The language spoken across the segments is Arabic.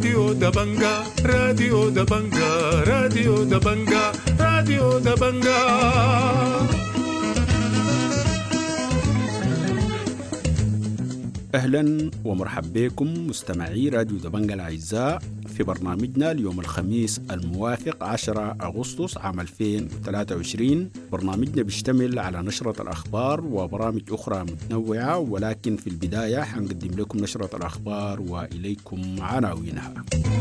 راديو دبنجا راديو دبنجا راديو دبنجا راديو دبنجا. أهلا ومرحبا بكم مستمعي راديو دبنجا الأعزاء في برنامجنا اليوم الخميس الموافق 10 أغسطس عام 2023. برنامجنا بيشتمل على نشرة الأخبار وبرامج أخرى متنوعة، ولكن في البداية حنقدم لكم نشرة الأخبار وإليكم عناوينها.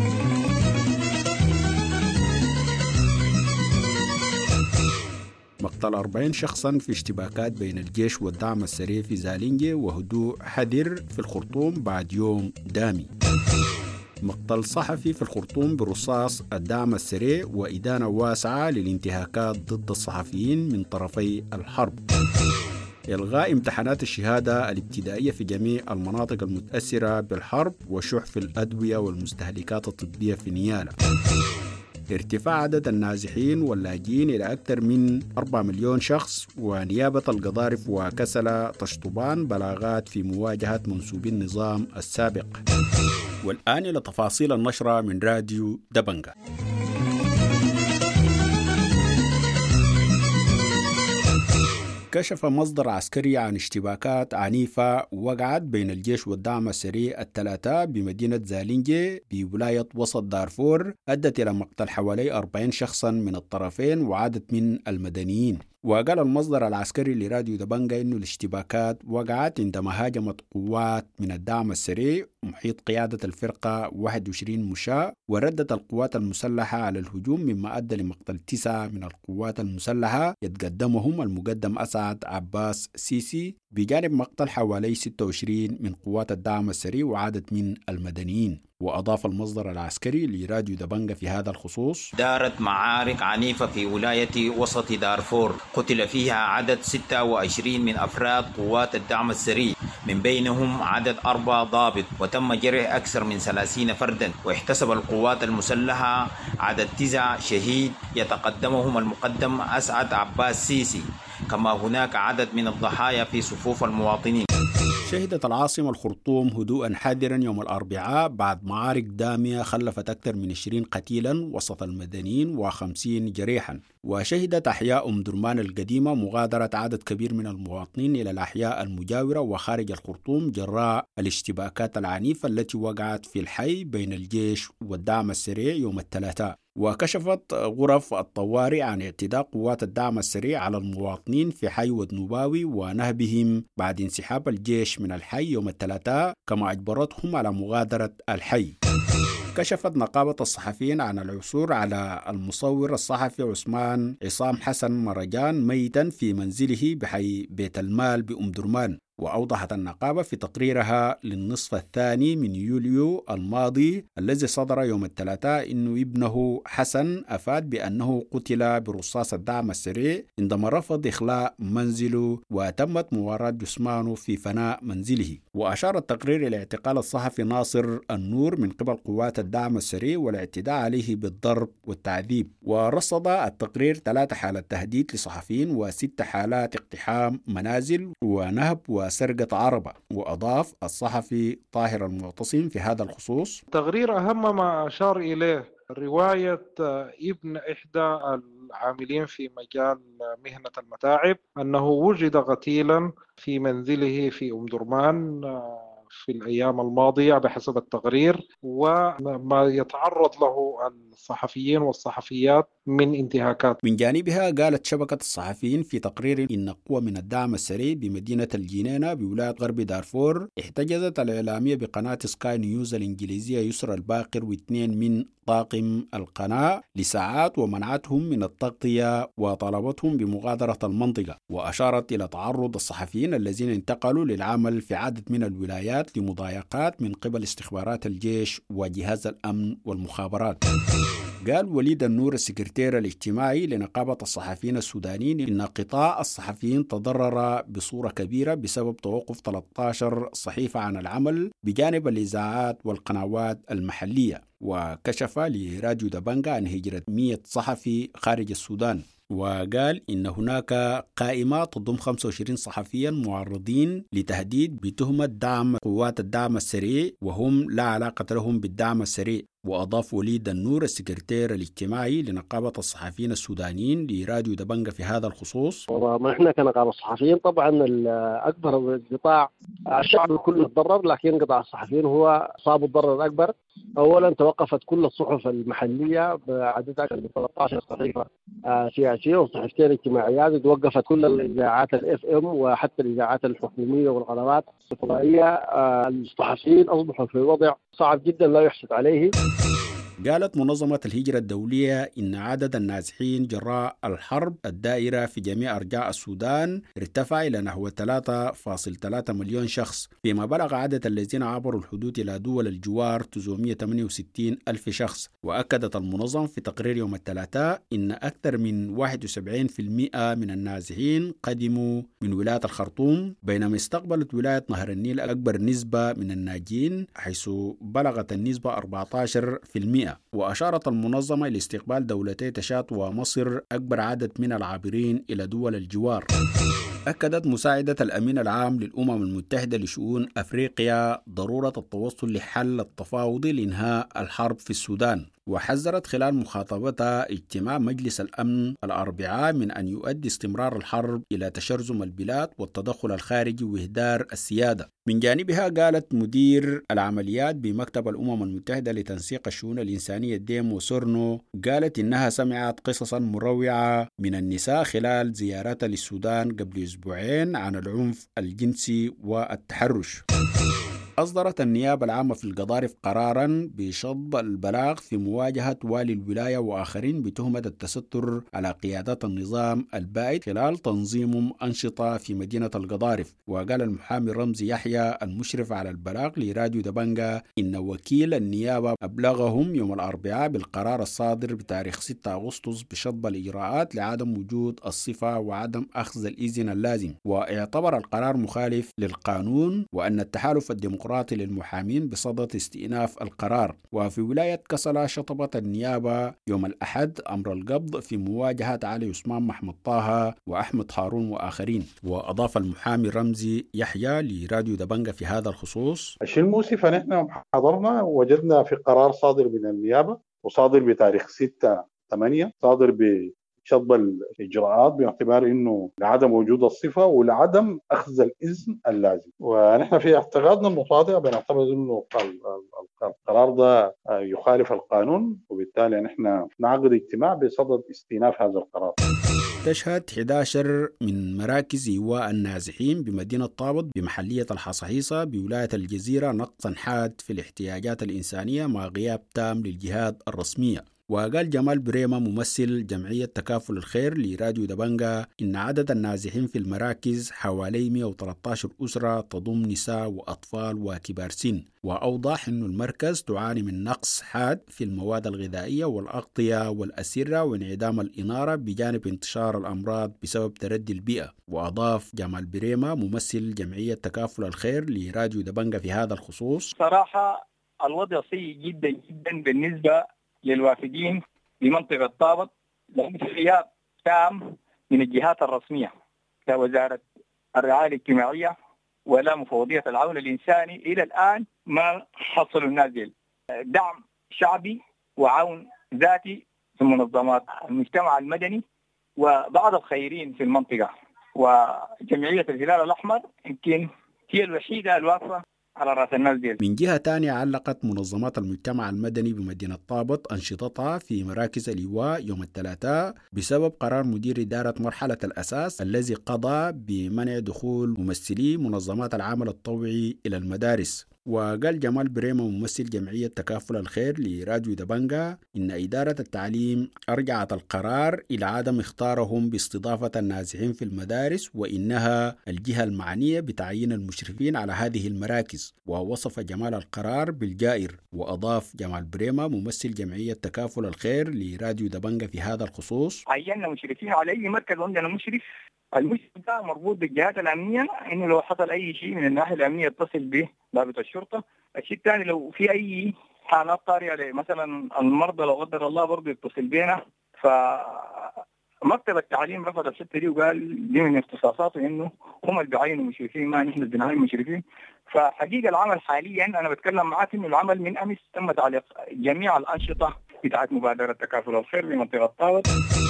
مقتل 40 شخصا في اشتباكات بين الجيش والدعم السريع في زالينجي، وهدوء حذر في الخرطوم بعد يوم دامي. مقتل صحفي في الخرطوم برصاص الدعم السريع، وإدانة واسعة للانتهاكات ضد الصحفيين من طرفي الحرب. إلغاء امتحانات الشهادة الابتدائية في جميع المناطق المتأثرة بالحرب، وشح في الأدوية والمستهلكات الطبية في نيالا. ارتفاع عدد النازحين واللاجئين إلى أكثر من 4 مليون شخص، ونيابة القضارف وكسلة تشطبان بلاغات في مواجهة منسوبي النظام السابق. والآن إلى تفاصيل النشرة من راديو دبنجا. كشف مصدر عسكري عن اشتباكات عنيفة وقعت بين الجيش والدعم السريع الثلاثة بمدينة زالينجي بولاية وسط دارفور، أدت إلى مقتل حوالي 40 شخصا من الطرفين وعدد من المدنيين. وقال المصدر العسكري لراديو دبنجا إنه الاشتباكات وقعت عندما هاجمت قوات من الدعم السريع محيط قيادة الفرقة 21 مشاة، وردت القوات المسلحة على الهجوم، مما أدى لمقتل 9 من القوات المسلحة يتقدمهم المقدم أسعد عباس سيسي، بجانب مقتل حوالي 26 من قوات الدعم السريع وعدد من المدنيين. وأضاف المصدر العسكري لراديو دبنجا في هذا الخصوص: دارت معارك عنيفة في ولاية وسط دارفور قتل فيها عدد 26 من أفراد قوات الدعم السريع، من بينهم عدد 4 ضابط، وتم جرح أكثر من 30 فردا. واحتسب القوات المسلحة عدد 9 شهيد يتقدمهم المقدم أسعد عباس سيسي، كما هناك عدد من الضحايا في صفوف المواطنين. شهدت العاصمة الخرطوم هدوءا حذرا يوم الأربعاء بعد معارك دامية خلفت أكثر من 20 قتيلا وسط المدنيين و50 جريحا. وشهدت أحياء أم درمان القديمة مغادرة عدد كبير من المواطنين إلى الأحياء المجاورة وخارج الخرطوم جراء الاشتباكات العنيفة التي وقعت في الحي بين الجيش والدعم السريع يوم الثلاثاء. وكشفت غرف الطوارئ عن اعتداء قوات الدعم السريع على المواطنين في حي ودنوباوي ونهبهم بعد انسحاب الجيش من الحي يوم الثلاثاء، كما أجبرتهم على مغادرة الحي. كشفت نقابة الصحفيين عن العثور على المصور الصحفي عصام حسن مرجان ميتا في منزله بحي بيت المال بأم درمان. وأوضحت النقابة في تقريرها للنصف الثاني من يوليو الماضي الذي صدر يوم الثلاثاء إنه ابنه حسن أفاد بأنه قتل برصاص الدعم السريع عندما رفض إخلاء منزله، وتمت مواراة جثمانه في فناء منزله. وأشار التقرير إلى اعتقال الصحفي ناصر النور من قبل قوات الدعم السريع والاعتداء عليه بالضرب والتعذيب. ورصد التقرير 3 حالات تهديد لصحفيين و6 حالات اقتحام منازل ونهب وسرقة عربة. وأضاف الصحفي طاهر المعتصم في هذا الخصوص: تقرير أهم ما أشار إليه رواية ابن إحدى العاملين في مجال مهنة المتاعب أنه وجد قتيلا في منزله في أم درمان في الأيام الماضية بحسب التقرير، وما يتعرض له الصحفيين والصحفيات من انتهاكات. من جانبها قالت شبكة الصحفيين في تقرير إن قوة من الدعم السريع بمدينة الجنينة بولاية غرب دارفور احتجزت الإعلامية بقناة سكاي نيوز الإنجليزية يسرى الباقر و2 من طاقم القناة لساعات، ومنعتهم من التغطية وطلبتهم بمغادرة المنطقة. وأشارت إلى تعرض الصحفيين الذين انتقلوا للعمل في عدد من الولايات لمضايقات من قبل استخبارات الجيش وجهاز الأمن والمخابرات. قال وليد النور السكرتير الاجتماعي لنقابة الصحفيين السودانيين إن قطاع الصحفيين تضرر بصورة كبيرة بسبب توقف 13 صحيفة عن العمل بجانب الإذاعات والقنوات المحلية. وكشف لراديو دبنجا عن هجرة 100 صحفي خارج السودان. وقال إن هناك قائمة تضم 25 صحفيا معرضين لتهديد بتهمة دعم قوات الدعم السريع وهم لا علاقة لهم بالدعم السريع. وأضاف وليد النور السكرتير الاجتماعي لنقابة الصحفيين السودانيين لراديو دبنجة في هذا الخصوص: وما احنا كنقابة الصحفيين طبعا الأكبر قطاع الشعب كله تضرر، لكن قطاع الصحفيين هو صاب الضرر الأكبر. أولا توقفت كل الصحف المحلية بعدد أكثر من 13 صحيفة سياسية وصحفتين اجتماعيات، توقفت كل الإذاعات الFM وحتى الإذاعات الحكومية والقنوات الفضائية. الصحفيين أصبحوا في وضع صعب جدا لا يحسد عليه. قالت منظمة الهجرة الدولية إن عدد النازحين جراء الحرب الدائرة في جميع أرجاء السودان ارتفع إلى نحو 3.3 مليون شخص، فيما بلغ عدد الذين عبروا الحدود إلى دول الجوار 968 ألف شخص. وأكدت المنظمة في تقرير يوم الثلاثاء إن أكثر من 71% من النازحين قدموا من ولاية الخرطوم، بينما استقبلت ولاية نهر النيل أكبر نسبة من الناجين حيث بلغت النسبة 14%. وأشارت المنظمة إلى استقبال دولتي تشاد ومصر أكبر عدد من العابرين إلى دول الجوار. أكدت مساعدة الأمين العام للأمم المتحدة لشؤون أفريقيا ضرورة التوصل لحل التفاوضي لإنهاء الحرب في السودان، وحذرت خلال مخاطبتها اجتماع مجلس الأمن الأربعاء من أن يؤدي استمرار الحرب إلى تشرذم البلاد والتدخل الخارجي وإهدار السيادة. من جانبها قالت مدير العمليات بمكتب الأمم المتحدة لتنسيق الشؤون الإنسانية ديمو سورنو، قالت إنها سمعت قصصا مروعة من النساء خلال زيارتها للسودان قبل أسبوعين عن العنف الجنسي والتحرش. أصدرت النيابة العامة في القضارف قراراً بشطب البلاغ في مواجهة والي الولاية وآخرين بتهمة التستر على قيادات النظام البائد خلال تنظيم أنشطة في مدينة القضارف. وقال المحامي رمزي يحيى المشرف على البلاغ لراديو دبنجة إن وكيل النيابة أبلغهم يوم الأربعاء بالقرار الصادر بتاريخ 6 أغسطس بشطب الإجراءات لعدم وجود الصفة وعدم أخذ الإذن اللازم، واعتبر القرار مخالف للقانون وأن التحالف الديمقراطي للمحامين بصدد استئناف القرار. وفي ولاية كسلا شطبت النيابة يوم الأحد أمر القبض في مواجهة علي عثمان محمد طه وأحمد هارون وآخرين. وأضاف المحامي رمزي يحيى لراديو دبنجة في هذا الخصوص: الشيء المؤسف أن احنا حضرنا وجدنا في قرار صادر من النيابة وصادر بتاريخ 6/8 صادر شطب الإجراءات باعتبار إنه لعدم وجود الصفة ولعدم أخذ الإذن اللازم. ونحن في اعتقادنا المتواضع بنعتبر إنه القرار ده يخالف القانون، وبالتالي نحن نعقد اجتماع بصدد استئناف هذا القرار. تشهد 11 من مراكز إيواء النازحين بمدينة طابط بمحلية الحصحيصة بولاية الجزيرة نقصا حاد في الاحتياجات الإنسانية مع غياب تام للجهات الرسمية. وقال جمال بريمة ممثل جمعية تكافل الخير لراديو دبنجة إن عدد النازحين في المراكز حوالي 113 أسرة تضم نساء وأطفال وكبار سن. وأوضح أن المركز تعاني من نقص حاد في المواد الغذائية والأغطية والأسرة وانعدام الإنارة بجانب انتشار الأمراض بسبب تردي البيئة. وأضاف جمال بريمة ممثل جمعية تكافل الخير لراديو دبنجة في هذا الخصوص: صراحة الوضع سيء جدا جدا بالنسبة للوافدين بمنطقة طابط، لأن في غياب تام من الجهات الرسمية كوزارة الرعاية الاجتماعية ولا مفوضية العون الإنساني إلى الآن ما حصلوا النازل دعم شعبي وعون ذاتي في منظمات المجتمع المدني وبعض الخيرين في المنطقة. وجمعية الهلال الأحمر يمكن هي الوحيدة الواقفة على رأس الناس دي. من جهة تانية علقت منظمات المجتمع المدني بمدينة طابط أنشطتها في مراكز الإيواء يوم الثلاثاء بسبب قرار مدير إدارة مرحلة الأساس الذي قضى بمنع دخول ممثلي منظمات العمل الطوعي إلى المدارس. وقال جمال بريمة ممثل جمعية تكافل الخير لراديو دبنجة إن إدارة التعليم أرجعت القرار إلى عدم اختارهم باستضافة النازحين في المدارس وإنها الجهة المعنية بتعيين المشرفين على هذه المراكز. ووصف جمال القرار بالجائر. وأضاف جمال بريمة ممثل جمعية تكافل الخير لراديو دبنجة في هذا الخصوص: عيننا مشرفين على أي مركز عندنا مشرف، المشرف ده مربوط بالجهات الأمنية، إنه لو حصل أي شيء من الناحية الأمنية يتصل به ضابط الشرطة. الشيء الثاني لو في أي حالات طارئة مثلا المرضى لو قدر الله برضه يتصل بينا. مكتب التعليم رفض الحته دي وقال دي من اختصاصاته انه هم اللي بيعينوا مشرفين، ما نحن اللي بنعين مشرفين. فحقيقه العمل حاليا انا بتكلم معاك انه العمل من امس تم تعليق جميع الانشطه بتاعت مبادره تكافل الخير في منطقه طابت.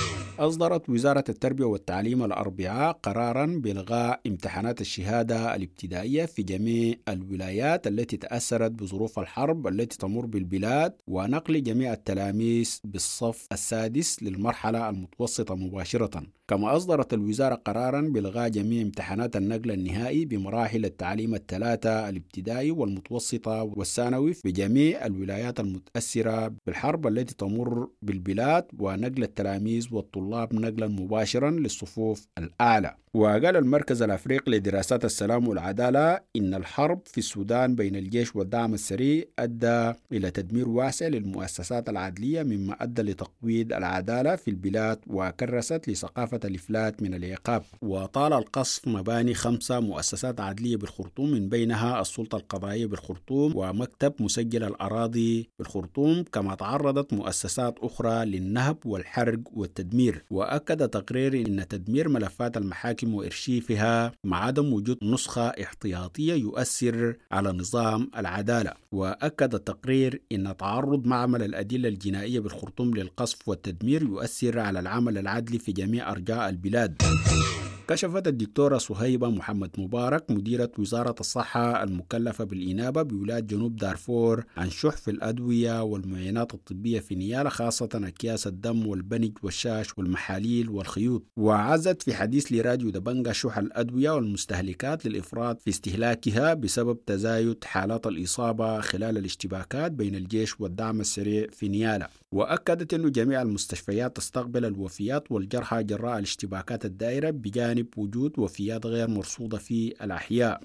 أصدرت وزارة التربية والتعليم الأربعاء قراراً بإلغاء امتحانات الشهادة الابتدائية في جميع الولايات التي تأثرت بظروف الحرب التي تمر بالبلاد، ونقل جميع التلاميذ بالصف السادس للمرحلة المتوسطة مباشرة. كما أصدرت الوزارة قراراً بإلغاء جميع امتحانات النقل النهائي بمراحل التعليم الثلاثة الابتدائي والمتوسطة والثانوي في جميع الولايات المتأثرة بالحرب التي تمر بالبلاد، ونقل التلاميذ والطلاب نقلا مباشرا للصفوف الأعلى. وقال المركز الأفريقي لدراسات السلام والعدالة إن الحرب في السودان بين الجيش والدعم السريع أدى إلى تدمير واسع للمؤسسات العدلية، مما أدى لتقويض العدالة في البلاد وكرست لثقافة الإفلات من العقاب. وطال القصف مباني 5 مؤسسات عدلية بالخرطوم، من بينها السلطة القضائية بالخرطوم ومكتب مسجل الأراضي بالخرطوم، كما تعرضت مؤسسات أخرى للنهب والحرق والتدمير. وأكد تقرير إن تدمير ملفات المحاكم وإرشيفها مع عدم وجود نسخة احتياطية يؤثر على نظام العدالة. وأكد التقرير إن تعرض معمل الأدلة الجنائية بالخرطوم للقصف والتدمير يؤثر على العمل العدلي في جميع أرجاء البلاد. كشفت الدكتورة صهيبة محمد مبارك مديرة وزارة الصحة المكلفة بالإنابة بولاية جنوب دارفور عن شح في الأدوية والمعينات الطبية في نيالا، خاصة أكياس الدم والبنج والشاش والمحاليل والخيوط. وعزت في حديث لراديو دبنجا شح الأدوية والمستهلكات للإفراط في استهلاكها بسبب تزايد حالات الإصابة خلال الاشتباكات بين الجيش والدعم السريع في نيالا. وأكدت أن جميع المستشفيات تستقبل الوفيات والجرحى جراء الاشتباكات الدائرة بجانب وجود وفيات غير مرصودة في الأحياء.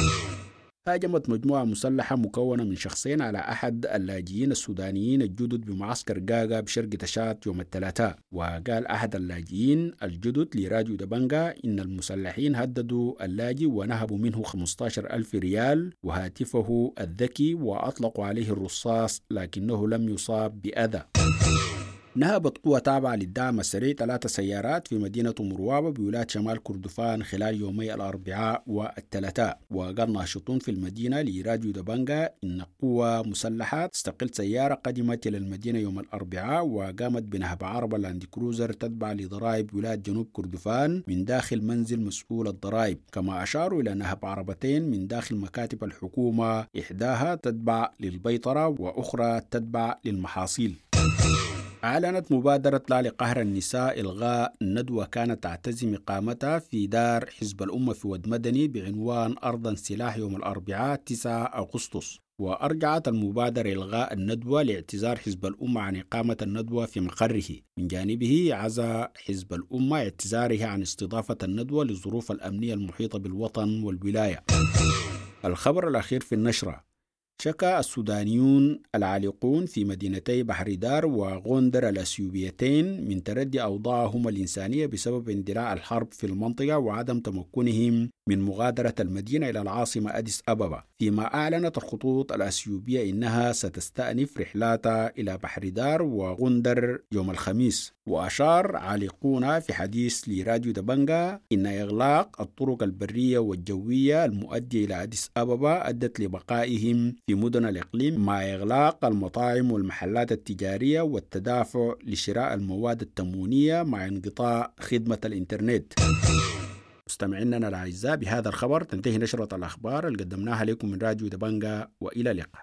هاجمت مجموعة مسلحة مكونة من شخصين على أحد اللاجئين السودانيين الجدد بمعسكر غاغا بشرق تشات يوم الثلاثاء. وقال أحد اللاجئين الجدد لراديو دبنجا إن المسلحين هددوا اللاجئ ونهبوا منه 15,000 ريال وهاتفه الذكي، وأطلقوا عليه الرصاص لكنه لم يصاب بأذى. نهبت قوة تابعة للدعم السريع 3 سيارات في مدينة مروابة بولاية شمال كردفان خلال يومي الأربعاء والثلاثاء. وقال ناشطون في المدينة لراديو دبنجا إن قوة مسلحة تستقل سيارة قدمت إلى المدينة يوم الأربعاء وقامت بنهب عربة لاند كروزر تتبع لضرائب ولاية جنوب كردفان من داخل منزل مسؤول الضرائب. كما أشاروا إلى نهب عربتين من داخل مكاتب الحكومة، إحداها تتبع للبيطرة وأخرى تتبع للمحاصيل. أعلنت مبادرة لا لقهر النساء إلغاء ندوة كانت تعتزم إقامتها في دار حزب الأمة في ود مدني بعنوان أرض سلاح يوم الأربعاء 9 أغسطس. وأرجعت المبادرة إلغاء الندوة لاعتذار حزب الأمة عن إقامة الندوة في مقره. من جانبه عزى حزب الأمة اعتذاره عن استضافة الندوة للظروف الأمنية المحيطة بالوطن والولاية. الخبر الأخير في النشرة: شكى السودانيون العالقون في مدينتي بحر دار وغوندر الأثيوبيتين من تردي أوضاعهم الإنسانية بسبب اندلاع الحرب في المنطقة وعدم تمكنهم من مغادرة المدينة إلى العاصمة أديس أبابا. فيما أعلنت الخطوط الأثيوبية إنها ستستأنف رحلاتها إلى بحر دار وغوندر يوم الخميس. وأشار عالقون في حديث لراديو دبنجا إن إغلاق الطرق البرية والجوية المؤدية إلى أديس أبابا أدت لبقائهم في مدن الإقليم، مع إغلاق المطاعم والمحلات التجارية والتدافع لشراء المواد التموينية مع انقطاع خدمة الإنترنت. مستمعينا الأعزاء، بهذا الخبر تنتهي نشرة الأخبار اللي قدمناها لكم من راديو دبنجا، وإلى اللقاء.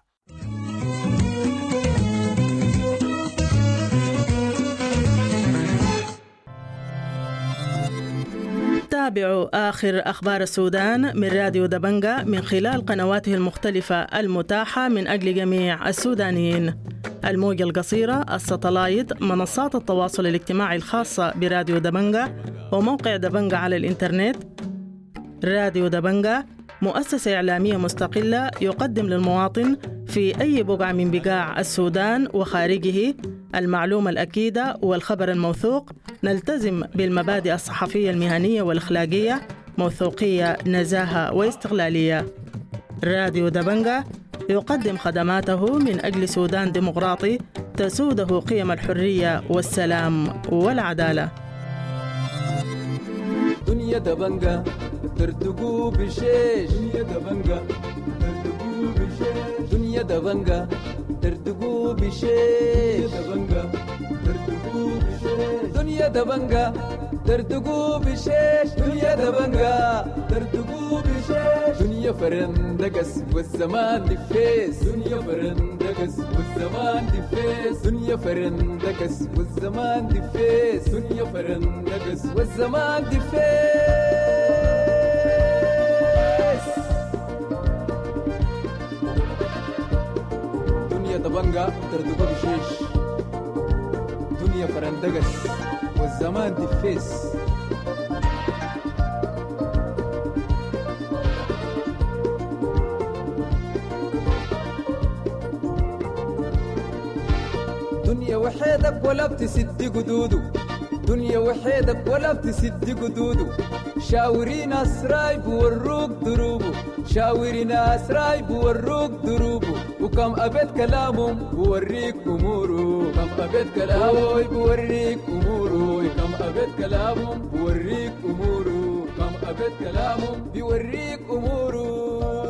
تابعوا آخر أخبار السودان من راديو دبنجا من خلال قنواته المختلفة المتاحة من أجل جميع السودانيين: الموجة القصيرة، الساتلايت، منصات التواصل الاجتماعي الخاصة براديو دبنجا، وموقع دبنجا على الإنترنت. راديو دبنجا مؤسسة إعلامية مستقلة يقدم للمواطن في أي بقعة من بقاع السودان وخارجه المعلومة الأكيدة والخبر الموثوق. نلتزم بالمبادئ الصحفية المهنية والأخلاقية: موثوقية، نزاهة واستقلالية. راديو دبنجا يقدم خدماته من أجل سودان ديمقراطي تسوده قيم الحرية والسلام والعدالة. دنيا دبنجا ترتقو بشيش دنيا دبنجا ترتقو بشيش دنيا دبنجا ترتقو بشيش دنيا دبنجا ترتقو بشيش دنيا دبنجا ترتقو بشيش دنيا فرندقس والزمان دفيس دنيا فرندقس والزمان دفيس دنيا فرندقس والزمان دفيس دنيا فرندقس والزمان دفيس دنيا دبنجا ترتقو بشيش دنيا فرندقس والزمان دفيس دنيا وحيدك ولا بتسد قدودو دنيا وحيدك ولا بتسد قدودو شاورين أسراي بوروك دروبو شاورين أسراي بوروك دروبو وكم أبد كلامهم بوريك أمورو كم أبد كلامهم بوريك أمورو كم أبد كلامهم بوريك أمورو كم أبد كلامهم بوريك أمورو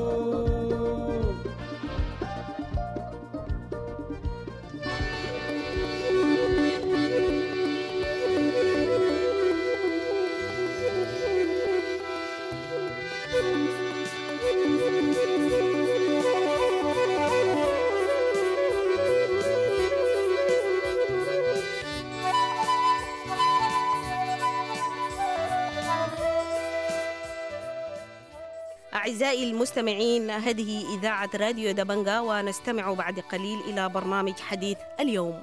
أعزائي المستمعين، هذه إذاعة راديو دبنجا، ونستمع بعد قليل إلى برنامج حديث اليوم.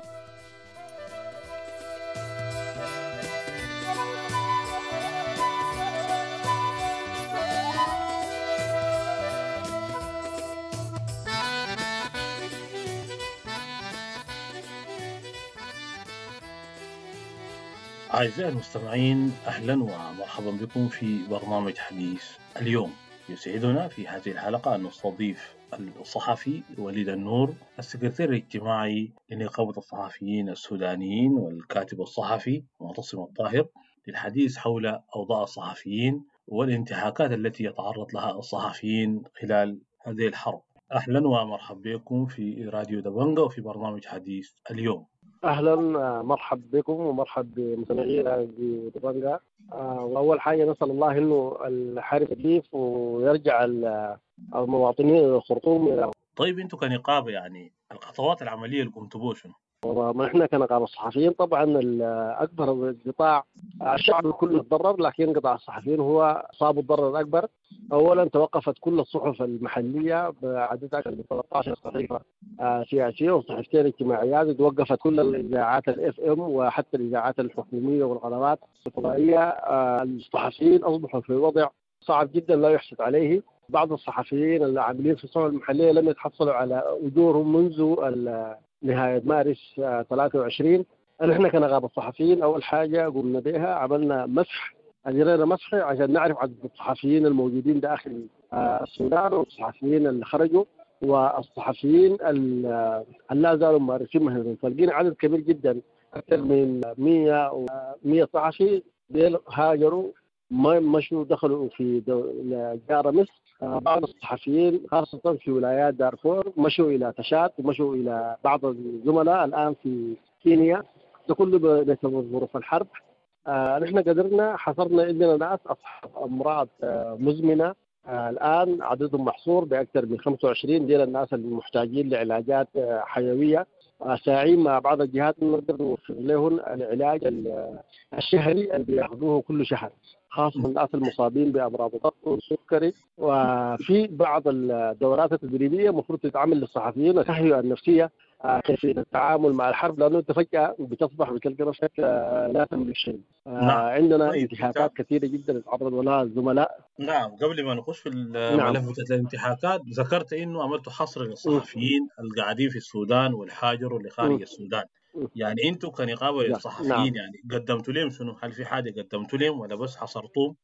أعزائي المستمعين، أهلا ومرحبا بكم في برنامج حديث اليوم. يسعدنا في هذه الحلقة أن نستضيف الصحفي وليد النور، السكرتير الاجتماعي لنقابة الصحفيين السودانيين والكاتب الصحفي معتصم الطاهر، للحديث حول أوضاع الصحفيين والانتهاكات التي يتعرض لها الصحفيين خلال هذه الحرب. أهلا ومرحبا بكم في راديو دبنجا وفي برنامج حديث اليوم. اهلا، مرحب بكم ومرحب بمستمعينا دبنجا. واول حاجه نسال الله انه الحرب تجيف ويرجع المواطنين الى الخرطوم. طيب انتم كنقابه يعني الخطوات العمليه اللي قمتوا بها شنو؟ ما احنا كنقابه الصحفيين طبعا اكبر قطاع الشعب كله تضرر، لكن قطاع الصحفيين هو صاب الضرر الاكبر. اولا توقفت كل الصحف المحليه بعددها 13 صحيفه سياسيه وصحيفتين اجتماعيات، توقفت كل الاذاعات الاف ام وحتى الاذاعات الحكوميه والقنوات الفضائيه. الصحفيين اصبحوا في وضع صعب جدا لا يحسد عليه. بعض الصحفيين العاملين في الصحف المحليه لم يتحصلوا على اجورهم منذ نهاية مارس 23. نحن كنقابة الصحفيين أول حاجة قمنا بها عملنا مسح، أجرينا مسح عشان نعرف عدد الصحفيين الموجودين داخل السودان والصحفيين اللي خرجوا والصحفيين اللي لا زالوا ممارسين مهنتهم. فلقينا عدد كبير جدا، أكثر من 100 صحفي هاجروا، مشوا دخلوا في جارة مصر. بعض الصحفيين خاصة في ولايات دارفور مشوا إلى تشاد ومشوا إلى بعض الزملاء الآن في كينيا. ده كله بسبب ظروف الحرب. نحن قدرنا حصرنا عندنا ناس أصحاب أمراض مزمنة الآن عددهم محصور بأكثر من 25. ديال الناس المحتاجين لعلاجات حيوية، ساعين مع بعض الجهات نقدر نوفر لهم العلاج الشهري اللي بياخذوه كل شهر، خاصة الناس المصابين بأمراض الضغط والسكري. وفي بعض الدورات التدريبية المفروض تتعمل للصحفيين التهيئة النفسية كيفية التعامل مع الحرب، لأنه أنت فجأة بتصبح بتلقى نفسك لا تملك شيء. عندنا انتهاكات كثيرة جدا يتعرضوا لها الزملاء. نعم، قبل ما نخش في الملف بتاع الانتهاكات ذكرت إنه عملتوا حصر للصحفيين القاعدين في السودان والحاجر واللي خارج السودان. يعني انتوا كنقابه للصحفيين يعني قدمتوا لهم شنو؟ هل في حاجه قدمتوا لهم ولا بس حصرتوهم؟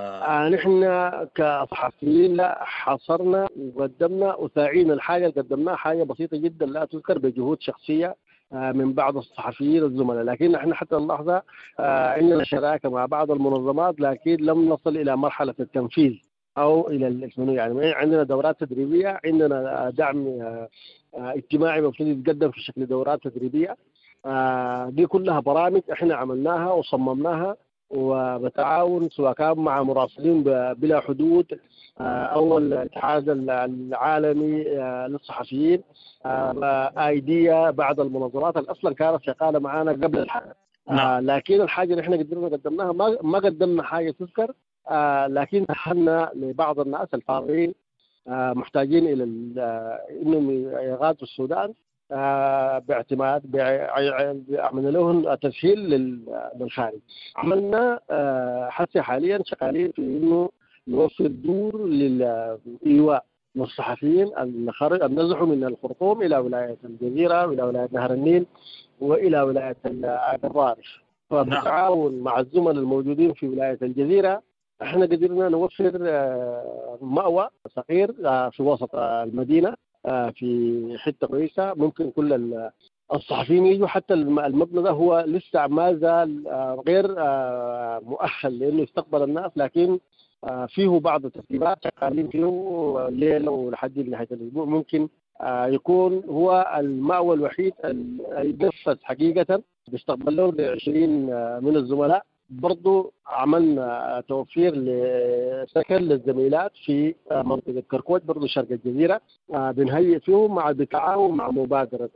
نحن كصحفيين لا حصرنا وقدمنا وساعينا. الحاجه اللي قدمناها حاجه بسيطه جدا لا تذكر بجهود شخصيه. من بعض الصحفيين الزملاء، لكن احنا حتى اللحظة عندنا شراكة مع بعض المنظمات، لكن لم نصل إلى مرحلة التنفيذ أو إلى يعني عندنا دورات تدريبية، عندنا دعم اجتماعي المفروض يتقدم في شكل دورات تدريبية. دي كلها برامج احنا عملناها وصممناها وبتعاون سواء كان مع مراسلين بلا حدود أو الاتحاد العالمي للصحفيين، ايديا بعض المنظمات اللي اصلا كانت شغاله معانا قبل الحاجه. لكن الحاجه اللي احنا قدمناها ما قدمنا حاجه تذكر، لكن دخلنا لبعض الناس الفاضيين محتاجين الى انهم يغادروا السودان باعتماد عملنا لهم تسهيل للخارج. عملنا حتى حاليا شغالين في انه نوفر دور للإيواء والصحفيين النزحوا من الخرطوم إلى ولاية الجزيرة وإلى ولاية نهر النيل وإلى ولاية الضارف. فبالتعاون مع الزملاء الموجودين في ولاية الجزيرة احنا قدرنا نوفر مأوى صغير في وسط المدينة في حتة كويسة، ممكن كل الصحفيين يجوا. حتى المبنى ده هو لسه ما زال غير مؤهل لأنه يستقبل الناس، لكن فيه بعض الترتيبات شغالين فيه الليل ولحد نهاية الأسبوع. ممكن يكون هو المأوى الوحيد المنفذ حقيقة بيستقبل له 20 من الزملاء. برضو عملنا توفير لسكن للزميلات في منطقة كركوك برضو شرق الجزيرة، بنهيئ فيهم بالتعاون مع مبادرة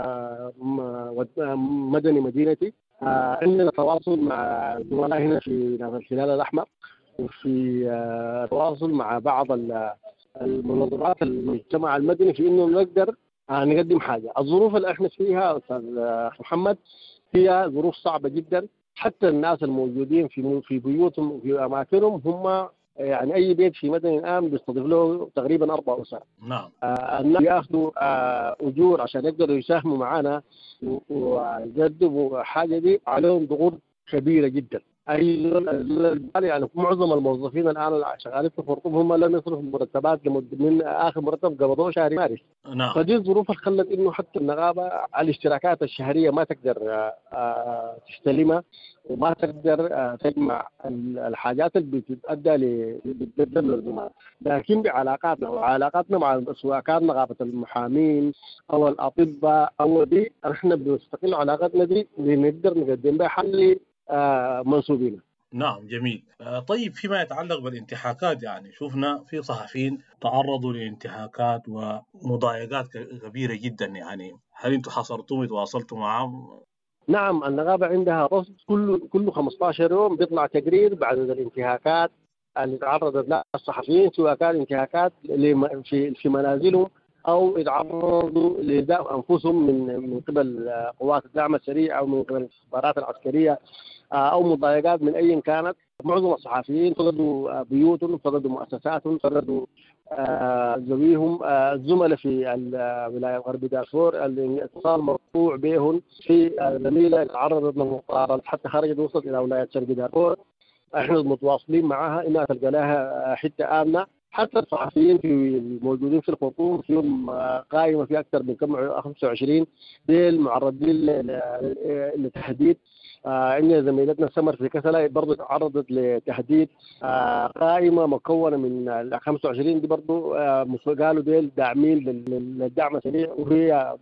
مدني مدينتي. عندنا تواصل مع الزملاء هنا في الهلال الأحمر، وفي تواصل مع بعض المنظمات المجتمع المدني في إنه نقدر نقدم حاجة. الظروف اللي احنا فيها أستاذ محمد هي ظروف صعبة جدا، حتى الناس الموجودين في بيوتهم وفي أماكنهم هم يعني أي بيت في مدني الآن بيستضيف له تقريبا 4 أسر. نعم. الناس يأخذوا أجور عشان يقدروا يساهموا معنا ويقدموا حاجة دي، عليهم ضغوط كبيرة جدا. يعني معظم الموظفين الآن شغالين في الخرطوم هم لم يصرفوا مرتبات من آخر مرتب قبضوه شهر مارس. نعم. فدي الظروف اللي خلت إنه حتى النقابة الاشتراكات الشهرية ما تقدر تستلمها وما تقدر تجمع الحاجات اللي بتقدم للزملاء، لكن بعلاقاتنا مع سواء كان نقابة المحامين أو الأطباء أو دي، احنا بنستقل علاقاتنا دي لنقدر نقدم بها حل منصوبين. نعم جميل. طيب فيما يتعلق بالانتهاكات، يعني شفنا في صحفيين تعرضوا لانتهاكات ومضايقات كبيرة جدا، يعني هل انتم حصرتم وتواصلتوا معهم؟ نعم، النقابة عندها رصد كل 15 يوم بيطلع تقرير بعد الانتهاكات اللي تعرضت لها الصحفيين، سواء كان انتهاكات في منازلهم أو يتعرضوا لإيذاء أنفسهم من قبل قوات الدعم السريع أو من قبل الاستخبارات العسكرية أو مضايقات من أي كانت. معظم الصحفيين فقدوا بيوتهم، فقدوا مؤسساتهم، فقدوا زويهم. الزملاء في الولاية الغربية دارفور الاتصال مقطوع بهم. في زميلة تعرضت للمطاردة حتى خرجت وصلت إلى ولاية شرق دارفور، احنا متواصلين معها انها تلقى لها حته امنه. حتى الصحفيين الموجودين في الخرطوم فيهم قائمه في اكثر من 25 ديل معرضين لتهديد. عندنا زميلتنا سمر في كسلة برضه تعرضت لتهديد. قائمه مكونه من ال 25 دي برضه قالوا ديل داعمين للدعم السريع، وهي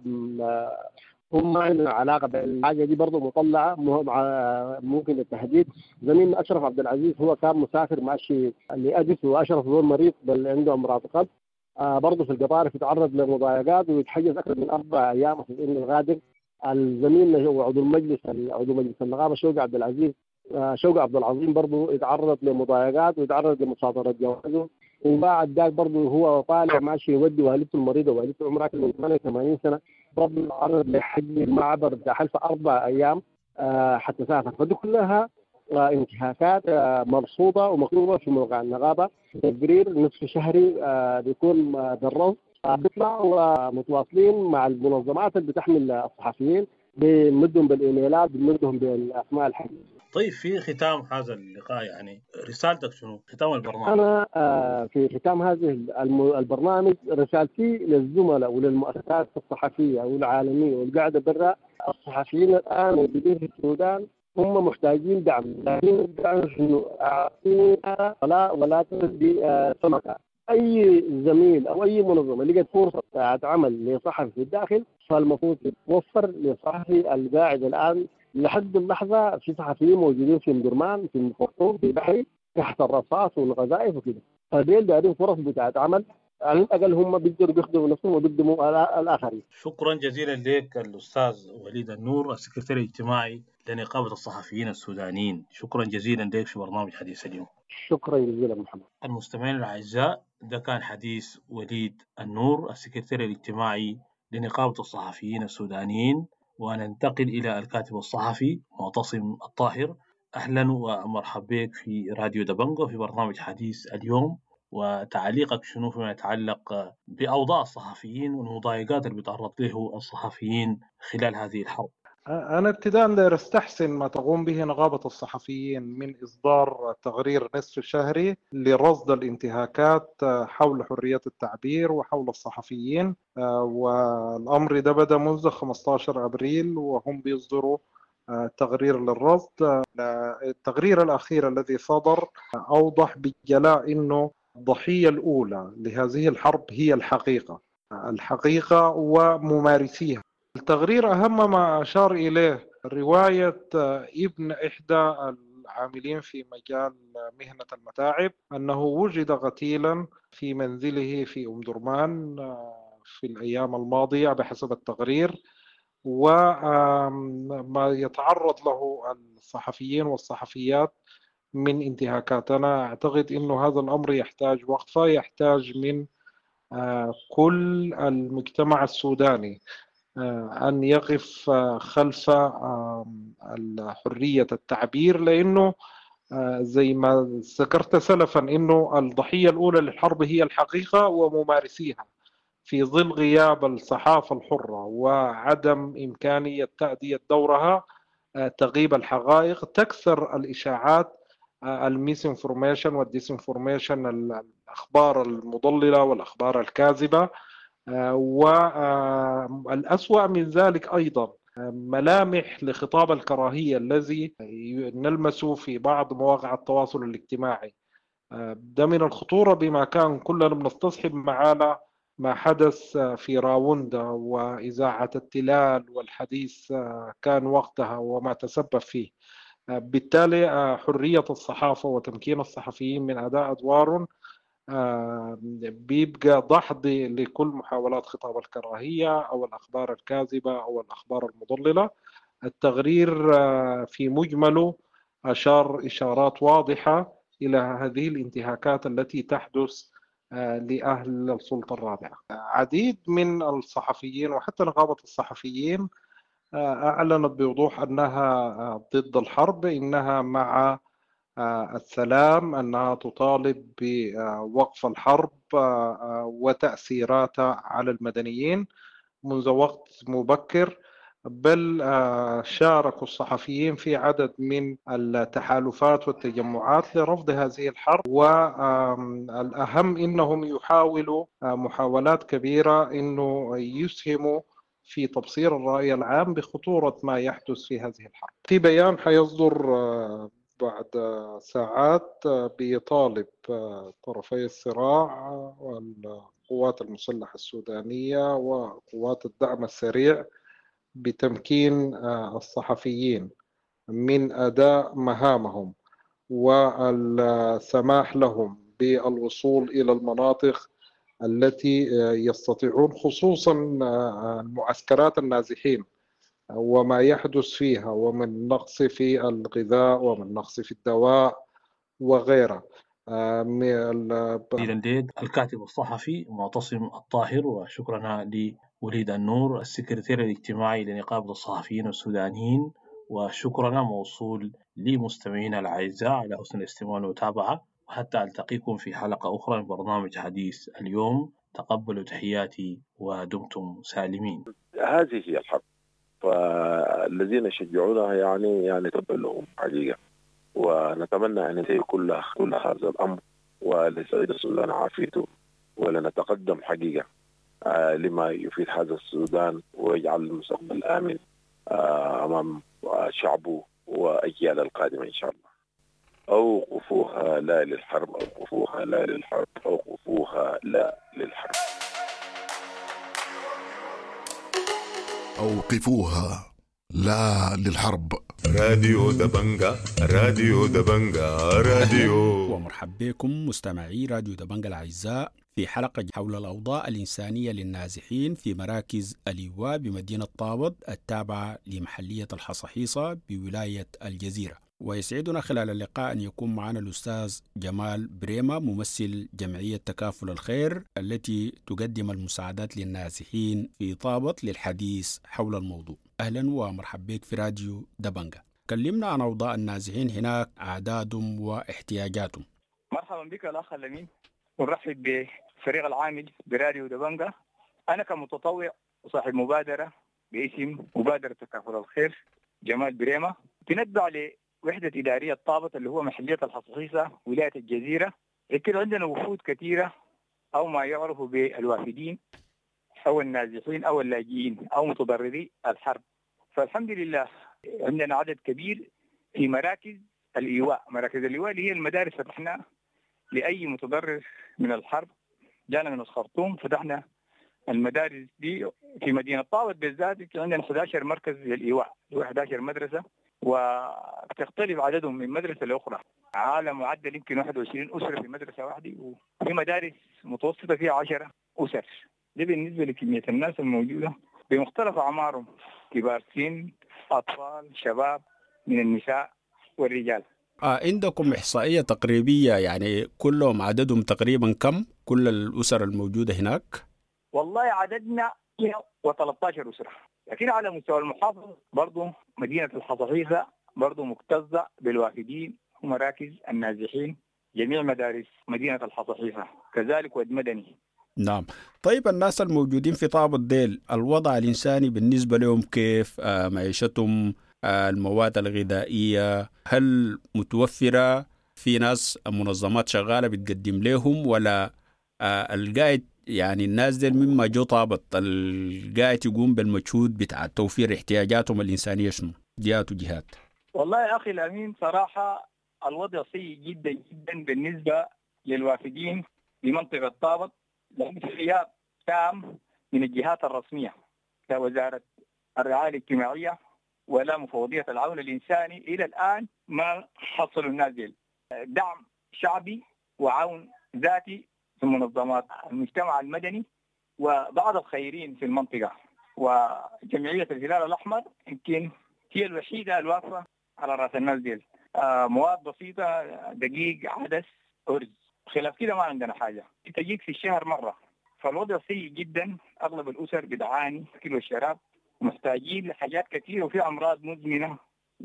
هم ما عندنا علاقه بالحاجه دي، برضه مطلعه ممكن التهديد. زميلنا اشرف عبد العزيز هو كان مسافر ماشي لأدس، واشرف هو مريض بل عنده امراض قلب، برضه في القطار يتعرض لمضايقات ويتحجز اكثر من 4 ايام في انه الغادر. الزميل هو عضو مجلس النقابه شوقي عبد العزيز شوقي عبد العظيم برضه يتعرض لمضايقات ويتعرض لمصادره جوازه. وبعد ذاك برضه هو طالع ماشي يودي والدته المريضه، والدته عمرها 88 سنه، برضه تعرض لحجز المعبر بتاع حلفة 4 أيام حتى سافر. فدي كلها انتهاكات مرصودة ومكتوبة في موقع النقابة. تقرير نصف شهري بيكون بالرصد، بيطلع ومتواصلين مع المنظمات اللي بتحمل الصحفيين، بنمدهم بالإيميلات، بنمدهم بالأسماء الحقيقية. طيب في ختام هذا اللقاء يعني رسالتك شنو؟ ختام البرنامج. أنا في ختام هذه البرنامج رسالتي للزملاء وللمؤسسات الصحفية والعالمية والقاعدة برا. الصحفيين الآن موجودين في السودان هم محتاجين دعم، لكن الدعم إنه أعطينا ولا تدي سمكة. أي زميل أو أي منظمة لقت فرصة عمل لصحفي في الداخل فالمفروض يتوفر لصحفي القاعد الآن. لحد اللحظة في صحفيين موجودين في مدرمان، في الخرطوم، في بحري، تحت الرصاص والقذائف وكده. فديل دارين فرص بتاعت عمل، على الأقل هم بيقدروا يخدموا نفسهم وبيخدموا الآخرين. شكرا جزيلا لك الأستاذ وليد النور، السكرتير الاجتماعي لنقابة الصحفيين السودانيين. شكرا جزيلا لك في برنامج حديث اليوم. شكرا جزيلا محمد. المستمعين الأعزاء، ده كان حديث وليد النور، السكرتير الاجتماعي لنقابة الصحفيين السودانيين. وننتقل إلى الكاتب الصحفي معتصم الطاهر. أهلا ومرحبا بك في راديو دبنجا في برنامج حديث اليوم. وتعليقك شنو فيما يتعلق بأوضاع الصحفيين والمضايقات اللي بيتعرض له الصحفيين خلال هذه الحرب؟ أنا ابتداء داير أستحسن ما تقوم به نقابة الصحفيين من إصدار تقرير نصف شهري لرصد الانتهاكات حول حرية التعبير وحول الصحفيين، والأمر ده بدأ منذ 15 أبريل وهم بيصدروا تقرير للرصد. التقرير الأخير الذي صدر أوضح بجلاء أنه الضحية الأولى لهذه الحرب هي الحقيقة وممارسيها. التقرير أهم ما أشار إليه رواية ابن إحدى العاملين في مجال مهنة المتاعب أنه وجد قتيلا في منزله في أم درمان في الأيام الماضية بحسب التقرير، وما يتعرض له الصحفيين والصحفيات من انتهاكات. أنا أعتقد أنه هذا الأمر يحتاج وقفة، يحتاج من كل المجتمع السوداني أن يقف خلف حرية التعبير، لأنه زي ما ذكرت سلفا أنه الضحية الأولى للحرب هي الحقيقة وممارسيها، في ظل غياب الصحافة الحرة وعدم إمكانية تأدية دورها تغيب الحقائق، تكثر الإشاعات، الميسانفورميشن والديسانفورميشن، الأخبار المضللة والأخبار الكاذبة. والأسوأ من ذلك أيضا ملامح لخطاب الكراهية الذي نلمسه في بعض مواقع التواصل الاجتماعي. ده من الخطورة بما كان كلنا بنستصحب معنا ما حدث في راوندا وإذاعة التلال والحديث كان وقتها وما تسبب فيه. بالتالي حرية الصحافة وتمكين الصحفيين من أداء أدوار بيبقى ضحض لكل محاولات خطاب الكراهية أو الأخبار الكاذبة أو الأخبار المضللة. التقرير في مجمله أشار إشارات واضحة إلى هذه الانتهاكات التي تحدث لأهل السلطة الرابعة. عديد من الصحفيين وحتى نقابة الصحفيين أعلنت بوضوح أنها ضد الحرب، إنها مع السلام، أنها تطالب بوقف الحرب وتأثيراتها على المدنيين منذ وقت مبكر. بل شاركوا الصحفيين في عدد من التحالفات والتجمعات لرفض هذه الحرب، والأهم إنهم يحاولوا محاولات كبيرة إنه يسهموا في تبصير الرأي العام بخطورة ما يحدث في هذه الحرب. في بيان حيصدر بعد ساعات بيطالب طرفي الصراع والقوات المسلحة السودانية وقوات الدعم السريع بتمكين الصحفيين من أداء مهامهم والسماح لهم بالوصول إلى المناطق التي يستطيعون، خصوصا المعسكرات النازحين وما يحدث فيها ومن نقص في الغذاء ومن نقص في الدواء وغيره. الكاتب الصحفي معتصم الطاهر، وشكرا لوليد النور السكرتير الاجتماعي لنقابة الصحفيين السودانيين، وشكرا موصول لمستمعينا الأعزاء على حسن الاستماع والمتابعة، وحتى ألتقيكم في حلقة أخرى من برنامج حديث اليوم. تقبلوا تحياتي ودمتم سالمين. هذه هي الحرب، فالذين يشجعونها يعني تبا لهم حقيقة، ونتمنى أن ينتهي كل هذا الأمر ولسعيد السودان عافيته، ولنتقدم حقيقة لما يفيد هذا السودان ويجعل المستقبل آمن أمام شعبه وأجيال القادمة إن شاء الله. أوقفوها لا للحرب، أوقفوها لا للحرب، أوقفوها لا للحرب. أوقفوها لا للحرب. راديو دبنجا، راديو دبنجا، راديو. ومرحب بكم مستمعي راديو دبنجا الأعزاء في حلقة حول الأوضاع الإنسانية للنازحين في مراكز الإيواء بمدينة طابط التابعة لمحلية الحصحيصة بولاية الجزيرة. ويسعدنا خلال اللقاء أن يكون معنا الأستاذ جمال بريمة ممثل جمعية تكافل الخير التي تقدم المساعدات للنازحين في طابط للحديث حول الموضوع. أهلا ومرحب بك في راديو دبنجا. كلمنا عن أوضاع النازحين هناك، أعدادهم واحتياجاتهم. مرحبا بك الأخ الأمين، ونرحب بفريق العامل براديو دبنجا. أنا كمتطوع وصاحب مبادرة باسم مبادرة تكافل الخير جمال بريمة، تنبع لوحدة إدارية طابط اللي هو محلية الحصحيصة ولاية الجزيرة. يمكن عندنا وفود كثيرة أو ما يعرفوا بالوافدين أو النازحين أو اللاجئين أو متضرري الحرب. فالحمد لله عندنا عدد كبير في مراكز الإيواء. مراكز الإيواء اللي هي المدارس فتحنا لأي متضرر من الحرب. جانا من الخرطوم فتحنا المدارس دي في مدينة طابط بالذات. عندنا 11 مركز للإيواء، 11 مدرسة، وتختلف عددهم من مدرسة لأخرى. على معدل يمكن 21 أسرة في مدرسة واحدة، وفي مدارس متوسطة فيها 10 أسر. ده بالنسبة لكمية الناس الموجودة بمختلف أعمارهم، كبار سن، أطفال، شباب، من النساء والرجال. عندكم إحصائية تقريبية يعني كلهم عددهم تقريبا كم؟ كل الأسر الموجودة هناك؟ والله عددنا 113 أسرة، لكن على مستوى المحافظة برضو مدينة الحصحيصة برضو مكتظة بالوافدين ومراكز النازحين. جميع مدارس مدينة الحصحيصة كذلك ود مدني. نعم. طيب الناس الموجودين في طابط ديل الوضع الإنساني بالنسبة لهم كيف؟ معيشتهم، المواد الغذائية هل متوفرة؟ في ناس منظمات شغالة بتقدم لهم ولا القاعد يعني الناس ديل مما جو طابط القاعد يقوم بالمجهود بتاع توفير احتياجاتهم الإنسانية شنو؟ جهات وجهات. والله يا أخي الأمين صراحة الوضع سيء جدا جدا بالنسبة للوافدين بمنطقة طابط، لأن في غياب تام من الجهات الرسمية كوزارة الرعاية الاجتماعية ولا مفوضية العون الإنساني. إلى الآن ما حصلوا الناس دي دعم شعبي وعون ذاتي في منظمات المجتمع المدني وبعض الخيرين في المنطقة. وجمعية الهلال الأحمر يمكن هي الوحيدة الواقفة على رأس الناس دي. مواد بسيطة، دقيق، عدس، أرز، خلاف كده ما عندنا حاجة، تجيك في الشهر مرة. فالوضع سيء جدا. أغلب الأسر بتعاني كيلو الشراب، محتاجين لحاجات كثيرة، وفي أمراض مزمنة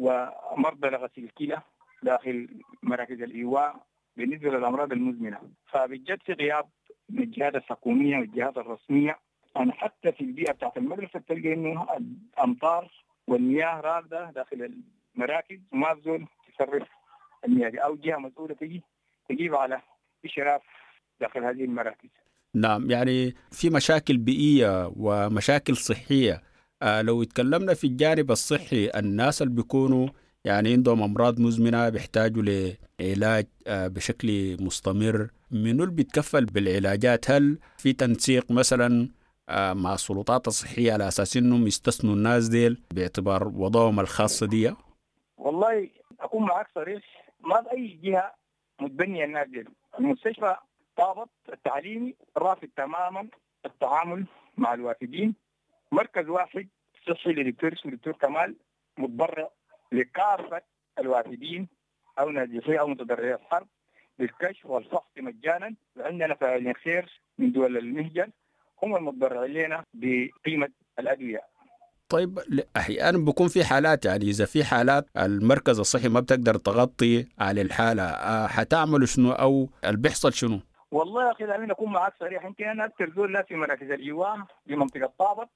ومرضى لغسيل الكلى داخل مراكز الإيواء بالنسبة للأمراض المزمنة. فبجد في غياب من الجهات الحكومية والجهات الرسمية. أنا حتى في البيئة بتاعت المدرسة تلقى إنه الأمطار والمياه راكدة داخل المراكز وما بزول تصرف المياه دي، أو جهة مسؤولة تجيب على إشراف داخل هذه المراكز. نعم، يعني في مشاكل بيئية ومشاكل صحية. لو اتكلمنا في الجانب الصحي، الناس اللي بيكونوا يعني عندهم أمراض مزمنة بيحتاجوا لعلاج بشكل مستمر، منو اللي بيتكفل بالعلاجات؟ هل في تنسيق مثلا مع السلطات الصحية على أساس إنهم يستثنوا الناس ديل باعتبار وضعهم الخاصة دي؟ والله أكون معك صريح، ما بأي جهة متبنية الناس ديل. المستشفى طابط التعليمي رافض تماما التعامل مع الوافدين. مركز واحد صحي لدكتور اسمه دكتور كمال متبرع لكافة الوافدين أو نازحين أو متضرري الحرب بالكشف والفحص مجانا. وعندنا فاعلين خير من دول المهجر هم المتبرعين لنا بقيمة الأدوية. طيب أحيانا بيكون في حالات، يعني إذا في حالات المركز الصحي ما بتقدر تغطي على الحالة، حتعملوا شنو أو اللي بيحصل شنو؟ والله يا أخي الأمين أكون معك صريح، يمكن أنا أكثر زول في مراكز الإيواء في منطقة طابط،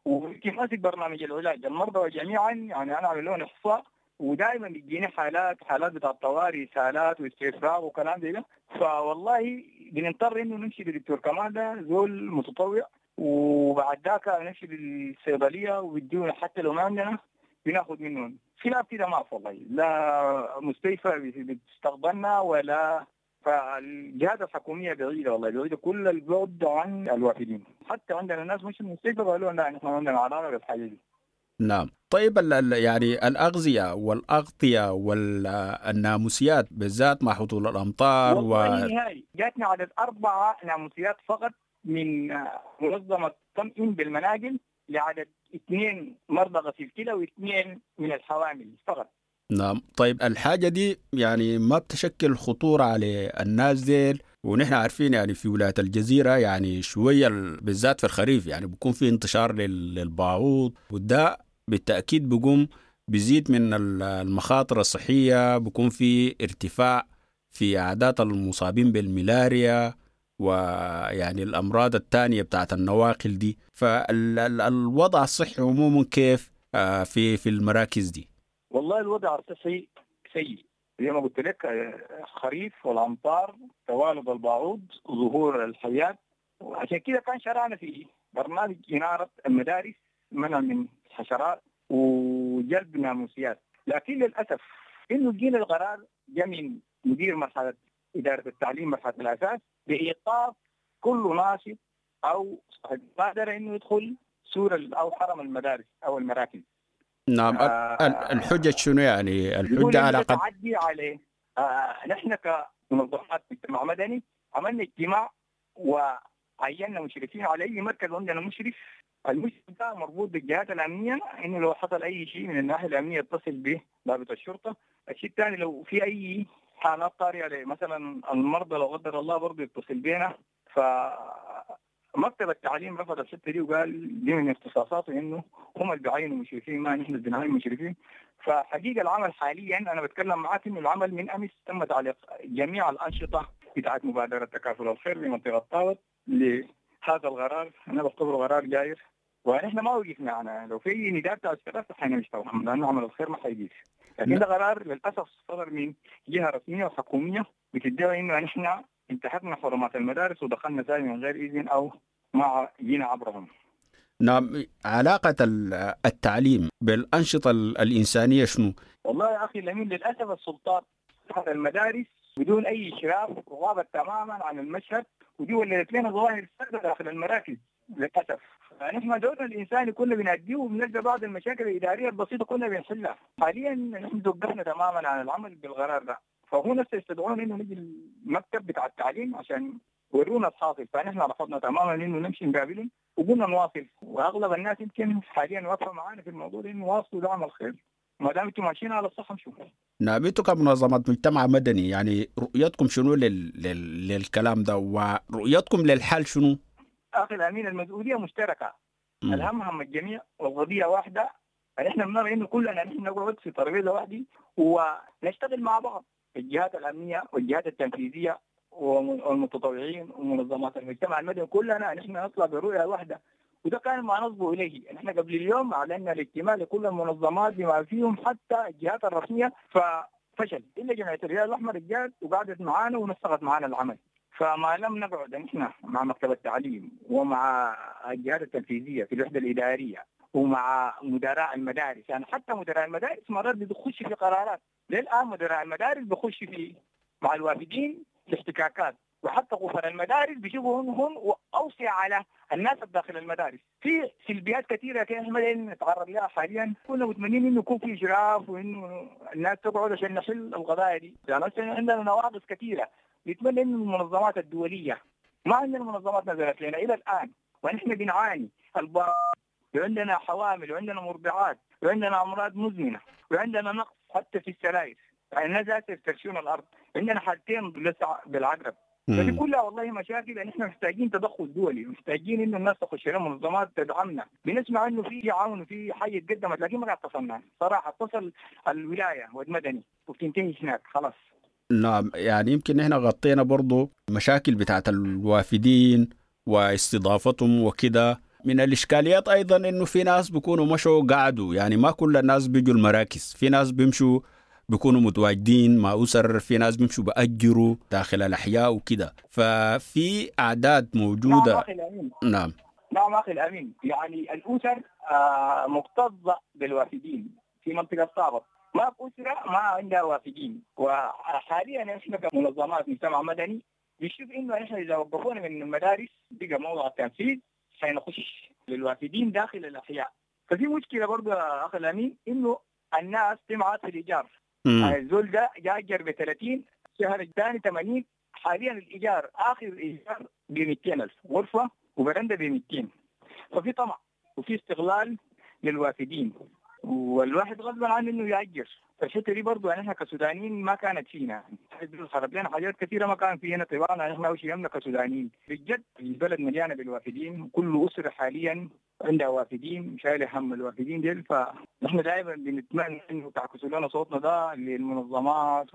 وكيف ماسك برنامج العلاج المرضى جميعا. يعني انا اعمل لهم احصاء ودائما بيجيني حالات بتاع طوارئ، اسهالات واستفراغ وكلام زي ده. فوالله بنضطر انه نمشي لدكتور كمال ده زول متطوع، وبعد ذاك نمشي للصيدليه وبيدونا حتى لو ما عندنا بناخذ منهم. خلاف كده ما في والله، لا مستشفى بتستقبلنا ولا. فالجهات الحكوميه بعيده والله، بعيده كل البعد عن الوافدين. حتى عندنا ناس مش المستشفى قالوا لنا نحن عندنا علاقه بالحاجه دي. نعم. طيب يعني الأغذية والأغطية والناموسيات بالذات مع هطول الأمطار والله نهائي جاتنا عدد 4 ناموسيات فقط من منظمة تمئين بالمناجم لعدد 2 مرضى غسيل كلى و2 من الحوامل فقط. نعم. طيب الحاجة دي يعني ما بتشكل خطورة على الناس ديل؟ ونحن عارفين يعني في ولاية الجزيرة يعني شوية بالذات في الخريف يعني بيكون في انتشار للبعوض، وده بالتأكيد بيقوم بيزيد من المخاطر الصحية، بيكون في ارتفاع في أعداد المصابين بالملاريا ويعني الأمراض التانية بتاعت النواقل دي. فالوضع الصحي عموما كيف في المراكز دي؟ والله الوضع الصحي سيء زي ما قلت لك، خريف والأمطار، توالد البعوض، ظهور الحيات. وعشان كده كان شرعنا في برنامج إنارة المدارس منع من حشرات وجلب ناموسيات. لكن للأسف إنه جينا القرار جاء من مدير مرحلة إدارة التعليم مرحلة الأساس بإيقاف كل ناشط أو صاحب مبادرة إنه يدخل سور أو حرم المدارس أو المراكز. نعم. الحجة شنو يعني؟ الحجة على تعدي عليه. نحن كمنظمات مجتمع مدني عملنا اجتماع وعيننا مشرفين على أي مركز عندنا مشرف. المشرف ده مربوط بالجهات الأمنية، إنه لو حصل أي شيء من الناحية الأمنية يتصل به ضابط الشرطة. الشيء الثاني لو في أي حالات طارئة مثلا المرضى لو قدر الله برضه يتصل بينا. فمكتب التعليم رفض الحته دي وقال دي من اختصاصاته انه هم اللي بيعينوا مشرفين ما نحن اللي بنعين مشرفين. فحقيقه العمل حاليا انا بتكلم معاك انه العمل من امس تم تعليق جميع الانشطه بتاعت مبادره تكافل الخير لمنطقه طابت لهذا القرار. انا بعتبره قرار جاير ونحن ما وقفنا معنا. لو في نداء بتاع الشباب حنمشي طبعا لانه عمل الخير ما حيجيش. لكن ده قرار للاسف صدر من جهه رسميه وحكوميه بتدعي انه نحن انتهكنا حرمات المدارس ودخلنا ثاني من غير اذن او ما جينا عبرهم. نعم. علاقة التعليم بالأنشطة الإنسانية شنو؟ والله يا أخي الأمين للأسف السلطات فتحت المدارس بدون أي إشراف وغابت تماما عن المشهد، ودي ولدت لنا ظواهر سوداء داخل المراكز للأسف. نحن دورنا الإنساني كنا بنأديه وبنلقى بعض المشاكل الإدارية البسيطة كنا بنحلها. حاليا نحن توقفنا تماما عن العمل بالقرار ده. فهو نفسه يستدعون إنه نجي المكتب بتاع التعليم عشان يورونا الحاصل. فنحن رفضنا تماما إنه نمشي نقابلهم وقلنا نواصل. وأغلب الناس يمكن حاليا واقفة معانا في الموضوع إنه واصلوا دعم الخير. ما دام انتم ماشيين على الصح مشوا. نعم. انتم كمنظمة مجتمع مدني يعني رؤيتكم شنو للكلام ده ورؤيتكم للحل شنو؟ أخي الأمين المسؤولية مشتركة. الهم هم الجميع والقضية واحدة. نحن بنرى إنه كلنا نحن نقعد في ترابيزة واحدة ونشتغل مع بعض الجهات الأمنية والجهات التنفيذية والمتطوعين ومنظمات المجتمع المدني كلنا نحن نطلع برؤية واحدة. وده كان ما نصبوا إليه. نحن قبل اليوم أعلنا الاجتماع لكل المنظمات بما فيهم حتى الجهات الرسمية ففشل إلا جمعية الهلال الأحمر جات وقعدت معانا ونسقت معانا العمل. فما لم نقعد نحن مع مكتب التعليم ومع الجهات التنفيذية في الوحدة الإدارية ومع مدراء المدارس. يعني حتى مدراء المدارس مرات بيخش في قرارات. للآن مدراء المدارس بيخش في مع الوافدين في احتكاكات. وحتى غفر المدارس بيشوفوا هم أوصي على الناس داخل المدارس. في سلبيات كثيرة كان احنا نتعرض لها حاليا. كنا متمنين انه يكون في إشراف وانه الناس تقعد عشان نحل القضايا دي. يعني عندنا نواقص كثيرة. نتمنى انه المنظمات الدولية ما عندنا منظمات نزلت لنا إلى الآن ونحن بنعاني وعندنا حوامل وعندنا مرضعات وعندنا أمراض مزمنة وعندنا نقص حتى في السراير. يعني الناس يفترشون الأرض. عندنا حالتين لسه بالعقرب. فدي كلها والله مشاكل. نحن محتاجين تدخل دولي. محتاجين انه الناس تخش لنا منظمات تدعمنا. بنسمع انه في تعاون وفي حاجه تقدمت لكن ما قاعد تصلنا صراحه. اتصل الولايه والمدني وبتنتهي هناك خلاص. نعم. يعني يمكن احنا غطينا برضو مشاكل بتاعت الوافدين واستضافتهم وكده. من الإشكاليات أيضا إنه في ناس بيكونوا مشوا قعدوا، يعني ما كل الناس بيجوا المراكز، في ناس بيمشوا بيكونوا متواجدين مع أسر، في ناس بيمشوا بأجروا داخل الأحياء وكده، ففي أعداد موجودة. نعم أخي الأمين، يعني الأسر مكتظة بالوافدين في منطقة طابط، ما في أسرة ما عندها وافدين. وحاليا احنا كمنظمات مجتمع مدني بنشوف انه احنا اذا وقفونا من المدارس بقى موضوع التنفيذ حنخش للوافدين داخل الاحياء. ففي مشكله برضه يا اخي الامين انه الناس تمعت في الايجار. الزول ده جاجر ب 30 الشهر الثاني 80. حاليا الايجار اخر الايجار ب 200,000 غرفه وبرندة ب 200. ففي طمع وفي استغلال للوافدين، والواحد غصبا عنه انه يأجر. فالحته دي برضه يعني احنا كسودانيين ما كانت فينا، خرب لنا حاجات كثيره ما كان فينا طباعنا احنا وش يمنا كسودانيين. بجد البلد مليانه بالوافدين، وكل اسره حاليا عندها وافدين شايله هم الوافدين ديل. فنحن دائما بنتمنى انه تعكسوا لنا صوتنا ده للمنظمات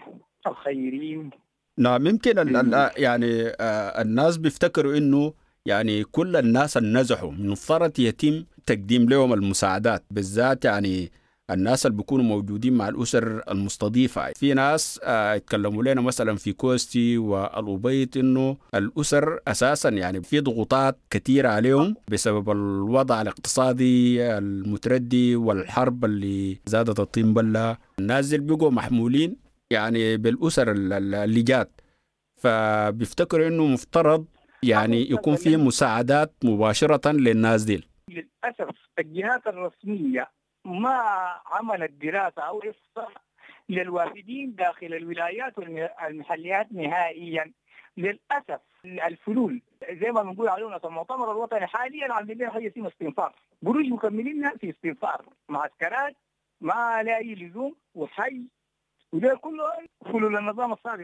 وللخيرين. نعم، يمكن يعني الناس بيفتكروا انه يعني كل الناس النزحوا من المفترض يتم تقديم لهم المساعدات، بالذات يعني الناس اللي بيكونوا موجودين مع الأسر المستضيفة. في ناس يتكلموا لنا مثلا في كوستي والأبيض إنه الأسر أساسا يعني في ضغوطات كثيرة عليهم بسبب الوضع الاقتصادي المتردي والحرب اللي زادت الطين بلة. الناس اللي بيقوا محمولين يعني بالأسر اللي جات، فبيفتكروا إنه مفترض يعني يكون في مساعدات مباشرة للناس دي. للأسف الجهات الرسمية ما عملت دراسة أو إحصاء للوافدين داخل الولايات والمحليات نهائيا. للأسف الفلول زي ما بنقول علينا في المؤتمر الوطني حاليا عاملين لنا حاجة اسمها استنفار، بروج مكملين في استنفار، معسكرات ما لا أي لزوم وحي، وده كله فلول النظام السابق.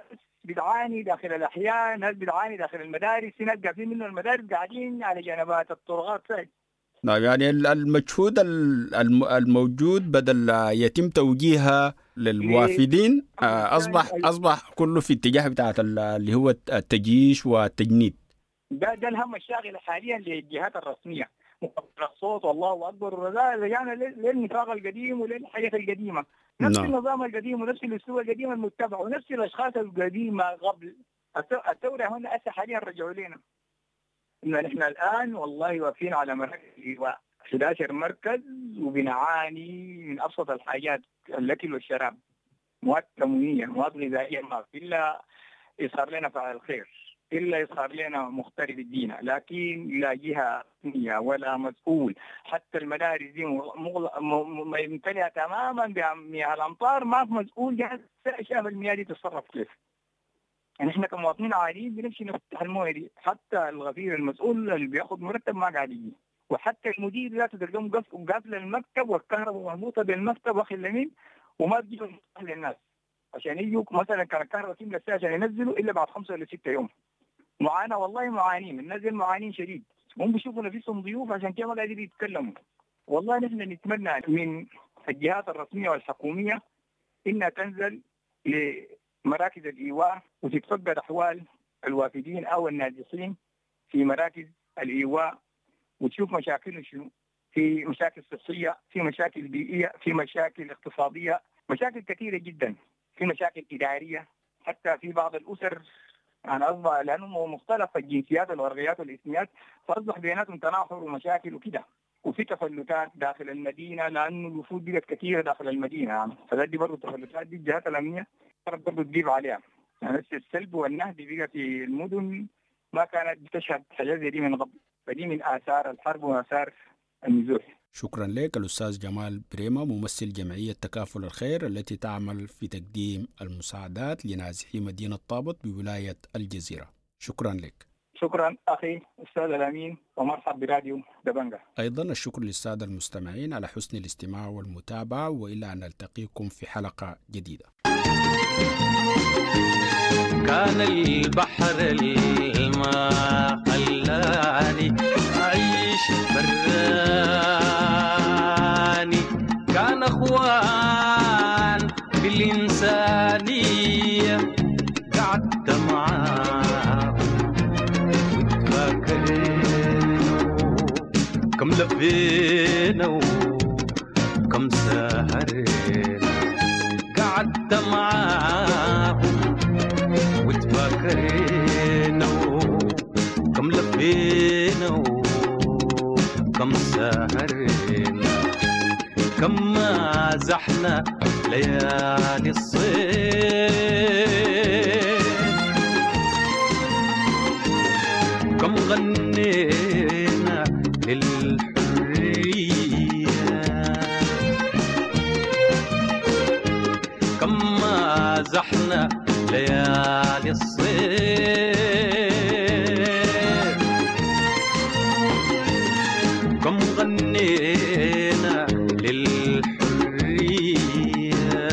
بتعاني داخل الأحياء، ناس بتعاني داخل المدارس، ناس قاعدين منه المدارس قاعدين على جنبات الطرقات. نعم، يعني المجهود الموجود بدل يتم توجيهها للوافدين أصبح كله في اتجاه بتاعت اللي هو التجيش والتجنيد. ده الهم الشاغل حاليا للجهات الرسمية، الصوت والله أكبر رجعنا للنفاق القديم وللحياة القديمة، نفس النظام القديم ونفس الأسلوب القديم المتبع ونفس الأشخاص القديمة قبل الثورة. هنا حاليا رجعوا لنا إنه نحن الآن والله واقفين على مراكز 11 مركز وبنعاني من أبسط الحاجات، الأكل والشراب، مواد تموينية، مواد غذائية، ما في إلا يصير لنا فعل الخير، إلا يصير لنا مغترب الدين، لكن لا جهة رسمية ولا مسؤول. حتى المدارس دي ممتلئة تماما بمياه الأمطار، ما في مسؤول جهاز شاف المياه دي تتصرف كيف. يعني احنا كمواطنين عاديين بنمشي نفتح المويه دي، حتى الغفير المسؤول اللي بياخذ مرتب ما قاعد يجي، وحتى المدير ذاته تلقاهم قافل المكتب والكهرباء مربوطه بالمكتب واخي اليمين وما بيجوا للناس عشان يجوا. مثلا كان الكهرباء تملى الساعه عشان ينزلوا الا بعد 5 ولا 6 يوم. معانا والله معانين، الناس معانين شديد، هم بيشوفوا نفسهم ضيوف عشان كده ما قاعدين يتكلموا. والله نحن نتمنى من الجهات الرسميه والحكوميه انها تنزل مراكز الإيواء وتتفقد أحوال الوافدين أو النازحين في مراكز الإيواء وتشوف مشاكلهم شنو، في مشاكل صحية، في مشاكل بيئية، في مشاكل اقتصادية، مشاكل كثيرة جدا، في مشاكل إدارية، حتى في بعض الأسر يعني أصبح لأنه مختلف الجنسيات والورقيات والإسميات فأصبح بيناتهم تناحر ومشاكل وكده، وفي تفلتات داخل المدينة لأنه الوفود بقت كثيرة داخل المدينة. يعني فدي برضه التفلتات دي الجهات الأمنية برضه تجيب عليها. يعني السلب والنهب بقى في المدن ما كانت بتشهد حاجات زي دي من قبل، فدي من آثار الحرب وآثار النزوح. شكرا لك الأستاذ جمال بريمة، ممثل جمعية تكافل الخير التي تعمل في تقديم المساعدات لنازحي مدينة طابط بولاية الجزيرة. شكرا لك. شكرا أخي أستاذ الأمين، ومرحبا براديو دبنجة. أيضا الشكر للسادة المستمعين على حسن الاستماع والمتابعة، وإلى أن نلتقيكم في حلقة جديدة. كان البحر الماء خلاني أعيش براني، كان أخوان بالإنسانية قعدت معاه وتفكروا لبينا وكم سهرنا قعدت معاهم وتفكرنا وكم لبينا وكم سهرنا كم مازحنا ليالي الصيف كم غنينا للحرية كم مازحنا ليالي الصيف كم غنينا للحرية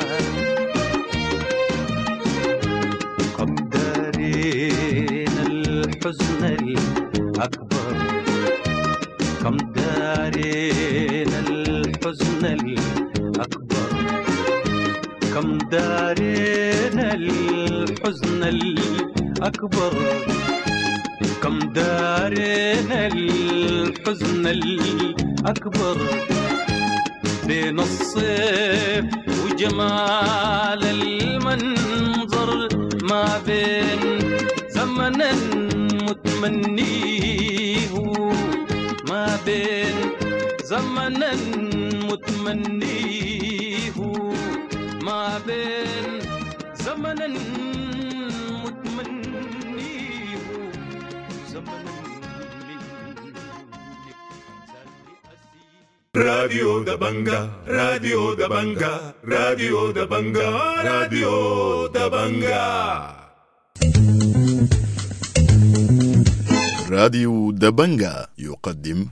كم دارينا الحزن الأكبر كم دارينا الحزن الأكبر كم دارينا الحزن الأكبر كم دارينا الحزن الأكبر بين الصيف وجمال المنظر ما بين زمنا متمنيه ما بين زمنا متمنيه ما بين زمنا متمنيه زمنا راديو دبنجا راديو دبنجا راديو دبنجا راديو دبنجا راديو دبنجا يقدم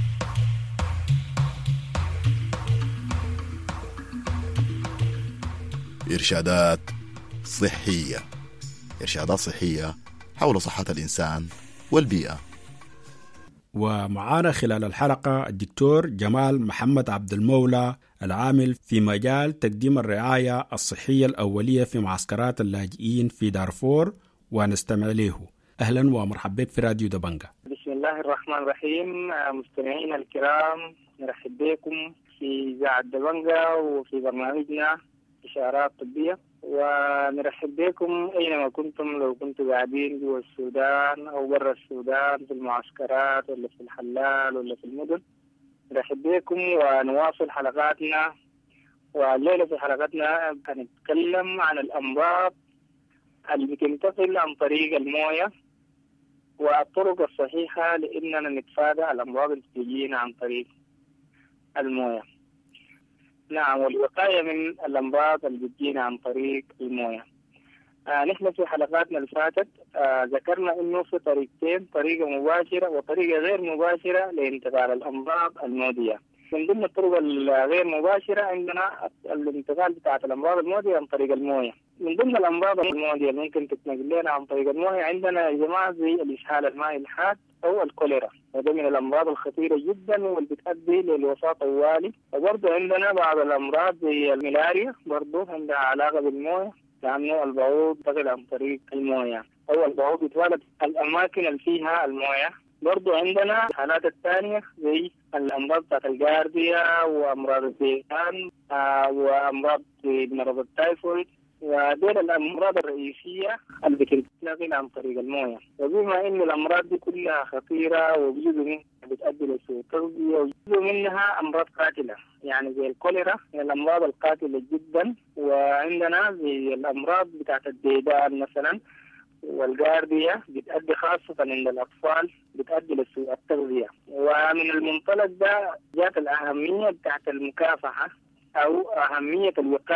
إرشادات صحية حول صحة الإنسان والبيئة. ومعانا خلال الحلقة الدكتور جمال محمد عبد المولى العامل في مجال تقديم الرعاية الصحية الأولية في معسكرات اللاجئين في دارفور، ونستمع له. أهلا ومرحبا بك في راديو دبنجا. بسم الله الرحمن الرحيم. مستمعينا الكرام، نرحب بكم في إذاعة دبنجا وفي برنامجنا إشارات طبية، ونرحب بكم أينما كنتم، لو كنتم قاعدين جوا السودان أو برا السودان في المعسكرات ولا في الحلال ولا في المدن. نرحب بكم ونواصل حلقاتنا. والليلة في حلقتنا هنتكلم عن الأمراض اللي بتنتقل عن طريق الموية والطرق الصحيحة لأننا نتفادى الأمراض اللي بتجينا عن طريق الموية. نعم، والوقاية من الأمراض اللي بتجينا عن طريق الموية. نحن في حلقاتنا اللي فاتت ذكرنا إنه في طريقتين، طريقة مباشرة وطريقة غير مباشرة لانتقال الأمراض المعدية. من ضمن الطرق الغير مباشرة عندنا الانتقال بتاعة الأمراض المعدية عن طريق الموية. من ضمن الأمراض المعدية اللي ممكن تتنقل لنا عن طريق الموية عندنا يا جماعة زي الإسهال المائي الحاد أو الكوليرا، وده من الأمراض الخطيرة جدا واللي بتؤدي للوفاة طوالي. وبرضه عندنا بعض الأمراض زي الملاريا برضه عندها علاقة بالموية، لأنه البعوض ينتقل عن طريق الموية أو البعوض يتولد الأماكن اللي فيها الموية. برضو عندنا الحالات الثانية زي الأمراض بتاعت الجارديا وأمراض الذئبان وأمراض مرض التايفويد، ودول الأمراض الرئيسية اللي بتنتقل عن طريق الموية. وبما إن الأمراض دي كلها خطيرة وجزء منها بتؤدي لسوء تغذية وجزء منها أمراض قاتلة، يعني زي الكوليرا من الأمراض القاتلة جدا. وعندنا زي الأمراض بتاعت الديدان مثلا والجاردية بتؤدي خاصة عند الأطفال بتؤدي لسوء التغذية. ومن المنطلق ده جات الأهمية بتاعت المكافحة أو أهمية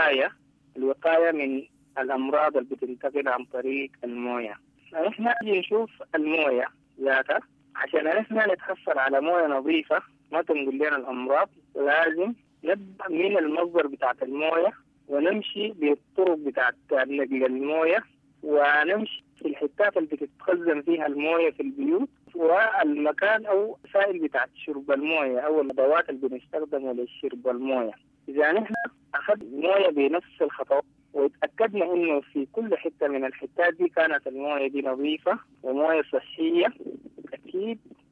الوقاية من الأمراض اللي بتنتقل عن طريق الموية. نحن نجي نشوف الموية ذاتها عشان نحن نتحصل على موية نظيفة ما تنقل لنا الأمراض. لازم نبدأ من المصدر بتاعت الموية ونمشي بالطرق بتاعت نقل الموية، ونمشي في الحتات اللي بتتخزن فيها الموية في البيوت، والمكان أو سائل بتاعت شرب الموية أو الأدوات اللي بنستخدمها لشرب الموية. إذا نحن أخذنا موية بنفس الخطوات واتأكدنا إنه في كل حتة من الحتات دي كانت الموية دي نظيفة وموية صحية، أكيد بنتفادى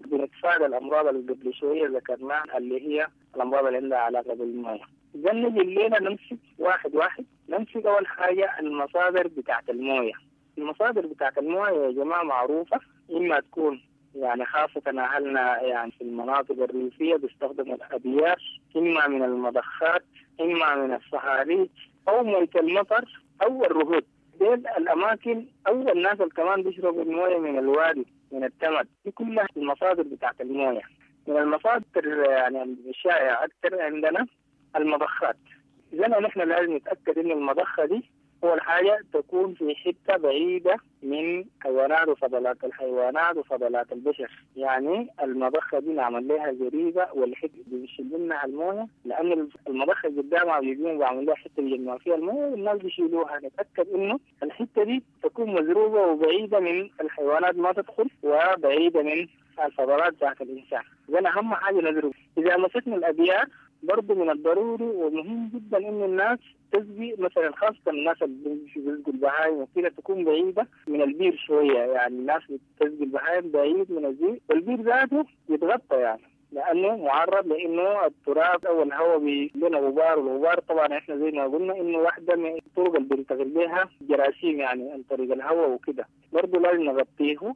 نتفادى الأمراض اللي قبل شوية ذكرناها اللي هي الأمراض اللي عندها علاقة بالموية. إذا نجي الليلة نمسك واحد نمسك أول حاجة المصادر بتاعت الموية. المصادر بتاعت الموية يا جماعة معروفة، إما تكون يعني خاصة أهلنا يعني في المناطق الريفية بيستخدموا الأبيار، إما من المضخات، إما من الصهاريج، أو موية المطر أو الرهود. دي الأماكن أو الناس اللي كمان بيشربوا الموية من الوادي من التمد. دي كلها المصادر بتاعت الموية. من المصادر يعني الشائعة أكثر عندنا المضخات. إذا نحن لازم نتأكد إن المضخة دي أول حاجة تكون في حتة بعيدة من حيوانات وفضلات الحيوانات وفضلات البشر. يعني المضخة دي نعمل لها جريدة والحتة دي بيشيل منها الموية، لأن المضخة قدامها بيجون بعمل لها حتة بيجمع فيها الموية والناس بيشيلوها. نتأكد إنه الحتة دي تكون مزروبة وبعيدة من الحيوانات ما تدخل وبعيدة من الفضلات بتاعت الإنسان. إذا أهم حاجة نضرب. إذا مسكنا الأبيار برضو من الضروري ومهم جدا إن الناس تسقي، مثلا خاصة الناس اللي بيسقوا البهايم وكذا تكون بعيدة من البير شوية. يعني الناس بتسقي البهايم بعيد من البير، والبير ذاته يتغطى يعني لأنه معرض لأنه التراب أو الهواء بيلنا غبار، والغبار طبعا إحنا زي ما قلنا إنه واحدة من الطرق اللي بننتقل بها جراثيم يعني عن طريق الهواء وكده. برضو لازم نغطيه،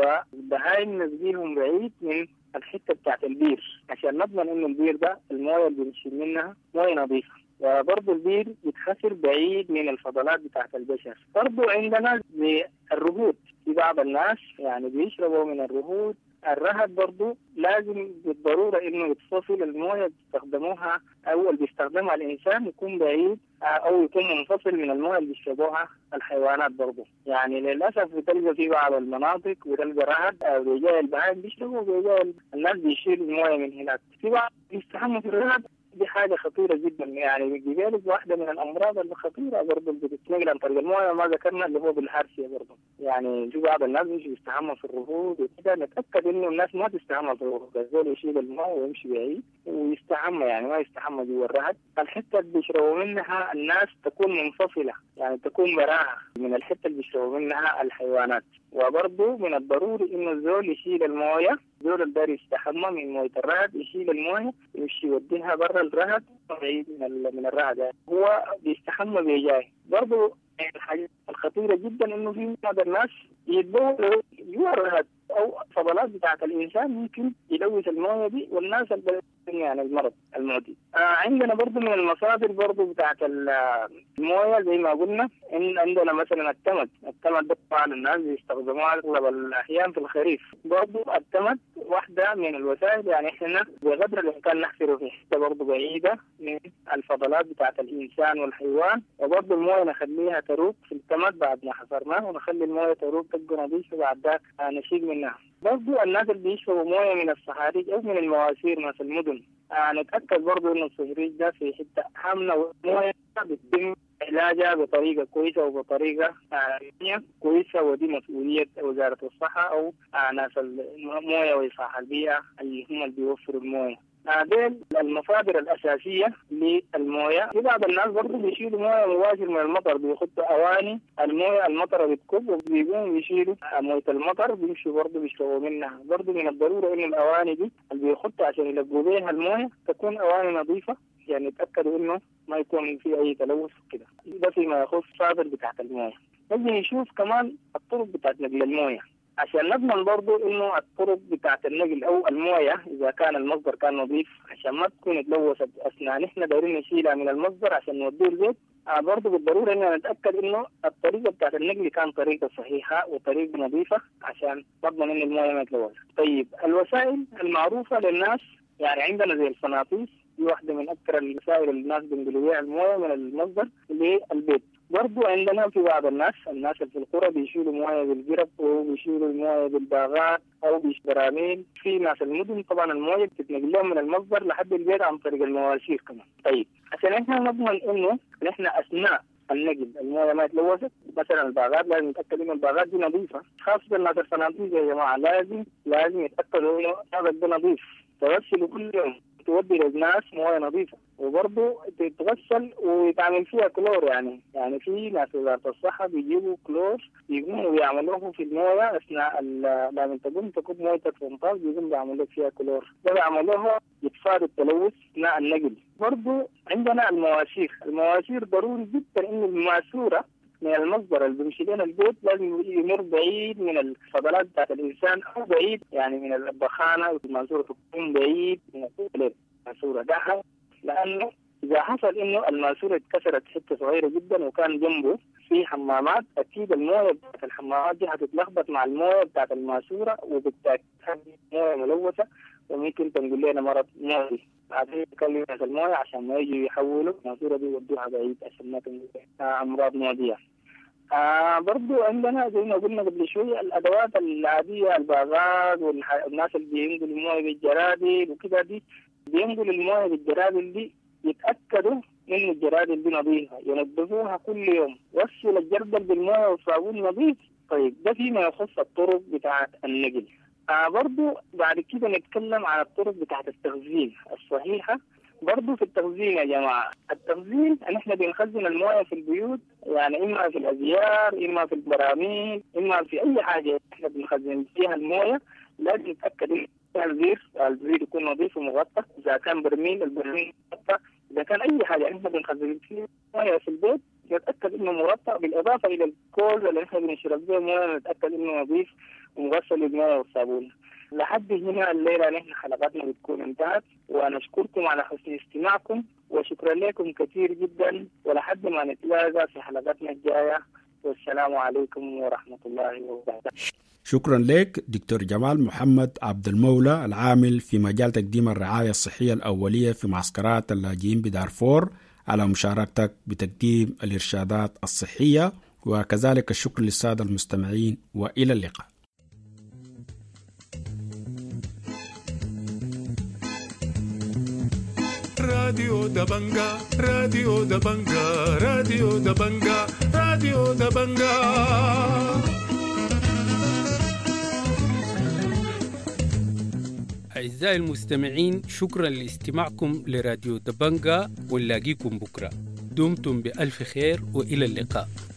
والبهايم نسقيهم بعيد من الحتة بتاعت البير عشان نضمن إنه البير ده الموية اللي بنشيل منها موية نظيفة. وبرضه البير يتخسر بعيد من الفضلات بتاعت البشر. برضه عندنا الرهود، في بعض الناس يعني بيشربوا من الرهود. الرهد برضه لازم بالضرورة إنه يتصل الموية بيستخدموها أو اللي بيستخدمها الإنسان يكون بعيد أو يكون منفصل من الموية اللي بيشربوها الحيوانات. برضه يعني للأسف بتلقى في بعض المناطق بتلقى رهد رجال البهائم بيشربوا ورجال الناس بيشيلوا الموية من هناك. في بعض بيستحموا في الرهد، دي حاجة خطيرة جدا. يعني بذلك واحدة من الأمراض الخطيرة برضه اللي بتتنقل عن طريق الموية ما ذكرنا اللي هو بالهارسيا. برضه يعني في بعض الناس مش بيستحموا في الرهود وكده. نتأكد إنه الناس ما تستحمى في الرهود، الزول يشيل الماء ويمشي بعيد ويستحمى، يعني ما يستحمى جوا الرهد. الحتة اللي بيشربوا منها الناس تكون منفصلة، يعني تكون براعة من الحتة اللي بيشربوا منها الحيوانات. وبرضه من الضروري إنه الزول يشيل الموية، الزول اللي داير يستحمى من موية الرهد يشيل الموية ويمشي يوديها برا الرهد بعيد من الرهد. يعني هو بيستحمى بيجاي. برضه الحاجة الخطيرة جدا إنه في بعض الناس يتبولوا جوا الرهد أو فضلات بتاعت الإنسان ممكن يلوث الموية دي والناس اللي يعني المرض المعدي. عندنا برضو من المصادر برضو بتاعت الموية زي ما قلنا إن عندنا مثلا التمد ده طبعا الناس بيستخدموها أغلب الأحيان في الخريف. برضو التمد واحدة من الوسائل، يعني إحنا بقدر الإمكان نحفره في حتة برضو بعيدة من الفضلات بتاعت الإنسان والحيوان. وبرضو الموية نخليها تروق في التمد بعد ما حفرناه، ونخلي الموية تروق تبقى نظيفة بعد ذاك نشيل منها. برضو الناس اللي بيشربوا موية من الصحاريج أو من المواسير مثل المدن نتأكد برضو إنه الصهريج ده في حتة آمنة والموية بتتم علاجها بطريقة كويسة وبطريقة كويسة، ودي مسؤولية وزارة الصحة أو ناس الموية وإصلاح البيئة اللي هم اللي بيوفروا الموية. هذه المصادر الأساسية للموية. في بعض الناس برضو بيشيلوا موية مباشر من المطر، بيخطوا أواني الموية المطر بتكب وبيقوموا بيشيلوا موية المطر بيمشوا برضو بيشربوا منها. برضو من الضرورة إن الأواني دي اللي بيخطوا عشان يلقوا بيها الموية تكون أواني نظيفة، يعني يتأكدوا إنه ما يكون في أي تلوث كده. ده فيما يخص المصادر بتاعت الموية. نجي نشوف كمان الطرق بتاعت نقل الموية عشان نضمن برضو إنه الطرق بتاعت النقل أو الموية إذا كان المصدر كان نظيف عشان ما تكون تلوثت أثناء نحن دايرين نشيلها من المصدر عشان نوديه البيت. برضو بالضرورة إننا نتأكد إنه الطريقة بتاعت النقل كان طريقة صحيحة وطريقة نظيفة عشان نضمن إن الموية ما تلوث. طيب الوسائل المعروفة للناس يعني عندنا زي الفناطيس، دي واحدة من أكثر الوسائل اللي الناس بينقلوا بيها الموية من المصدر للبيت. برضو عندنا في بعض الناس اللي في القرى بيشيلوا موية بالقرب أو بيشيلوا الموية بالباغات أو براميل. في ناس المدن طبعا الموية بتتنقل لهم من المصدر لحد البيت عن طريق المواسير كمان. طيب عشان احنا نضمن إنه نحن أثناء النقل الموية ما يتلوثت، مثلا الباغات لازم نتأكد إنه الباغات دي نظيفة، خاصة الناس الفناطيس يا جماعة لازم يتأكدوا إنه هذا ده نظيف. تغسلوا كل يوم تودي للناس مويه نظيفه، وبرضه تتغسل ويتعمل فيها كلور. يعني في ناس وزاره الصحه بيجيبوا كلور يقوموا بيعملوه في المويه اثناء لما تقوم تكب مويتك في المطار، بيقوم بيعملوا فيها كلور. ده بيعملوه يتفادى التلوث اثناء النقل. برضه عندنا المواسير ضروري جدا انه الماسوره من المصدر اللي بيمشي لنا البيت لازم يمر بعيد من الفضلات بتاعت الانسان، او بعيد يعني من البخانه. الماسوره تكون بعيد من الماسوره ده، لانه اذا حصل انه الماسوره اتكسرت حته صغيره جدا وكان جنبه في حمامات، اكيد المويه بتاعت الحمامات دي هتتلخبط مع المويه بتاعت الماسوره، وبالتالي مويه ملوثه وممكن تنقل لنا مرض معدي. بعدين نكلم ناس المويه عشان ما يجوا يحولوا الماسوره دي يودوها بعيد عشان ما تنقل امراض معديه. برضو عندنا زي ما قلنا قبل شوية الأدوات العادية، الباغات والناس اللي بينقلوا المويه بالجرادل وكذا، دي بينقلوا المويه بالجرادل دي يتأكدوا إن الجرادل دي نظيفة، ينظفوها كل يوم، وصل الجردل بالمويه والصابون نظيف. طيب ده فيما يخص الطرق بتاعة النقل. برضو بعد كده نتكلم عن الطرق بتاعة التخزين الصحيحة. برضو في التخزين يا جماعة، التخزين نحن بنخزن المويه في البيوت، يعني إما في الأزيار، إما في البراميل، إما في أي حاجة نحن بنخزن فيها المويه، لازم نتأكد إن البريد يكون نظيف ومغطى. إذا كان برميل البرميل مغطى، إذا كان أي حاجة نحن بنخزن فيها مويه في البيت نتأكد إنه مغطى، بالإضافة إلى الكولز اللي نحن بنشرب بيه مويه نتأكد إنه نظيف ومغسل بالمويه والصابون. لحد هنا الليلة نحن حلقاتنا بتكون انتهت، ونشكركم على حسن استماعكم، وشكرا لكم كثير جدا، ولحد ما نتلاقى في حلقاتنا الجاية، والسلام عليكم ورحمة الله وبركاته. شكرا لك دكتور جمال محمد عبد المولى، العامل في مجال تقديم الرعاية الصحية الأولية في معسكرات اللاجئين بدارفور، على مشاركتك بتقديم الإرشادات الصحية، وكذلك الشكر للسادة المستمعين، وإلى اللقاء. راديو دبنجا راديو دبنجا راديو دبنجا راديو دبنجا. أعزائي المستمعين، شكرا لاستماعكم لراديو دبنجا، ونلاقيكم بكرة. دمتم بألف خير وإلى اللقاء.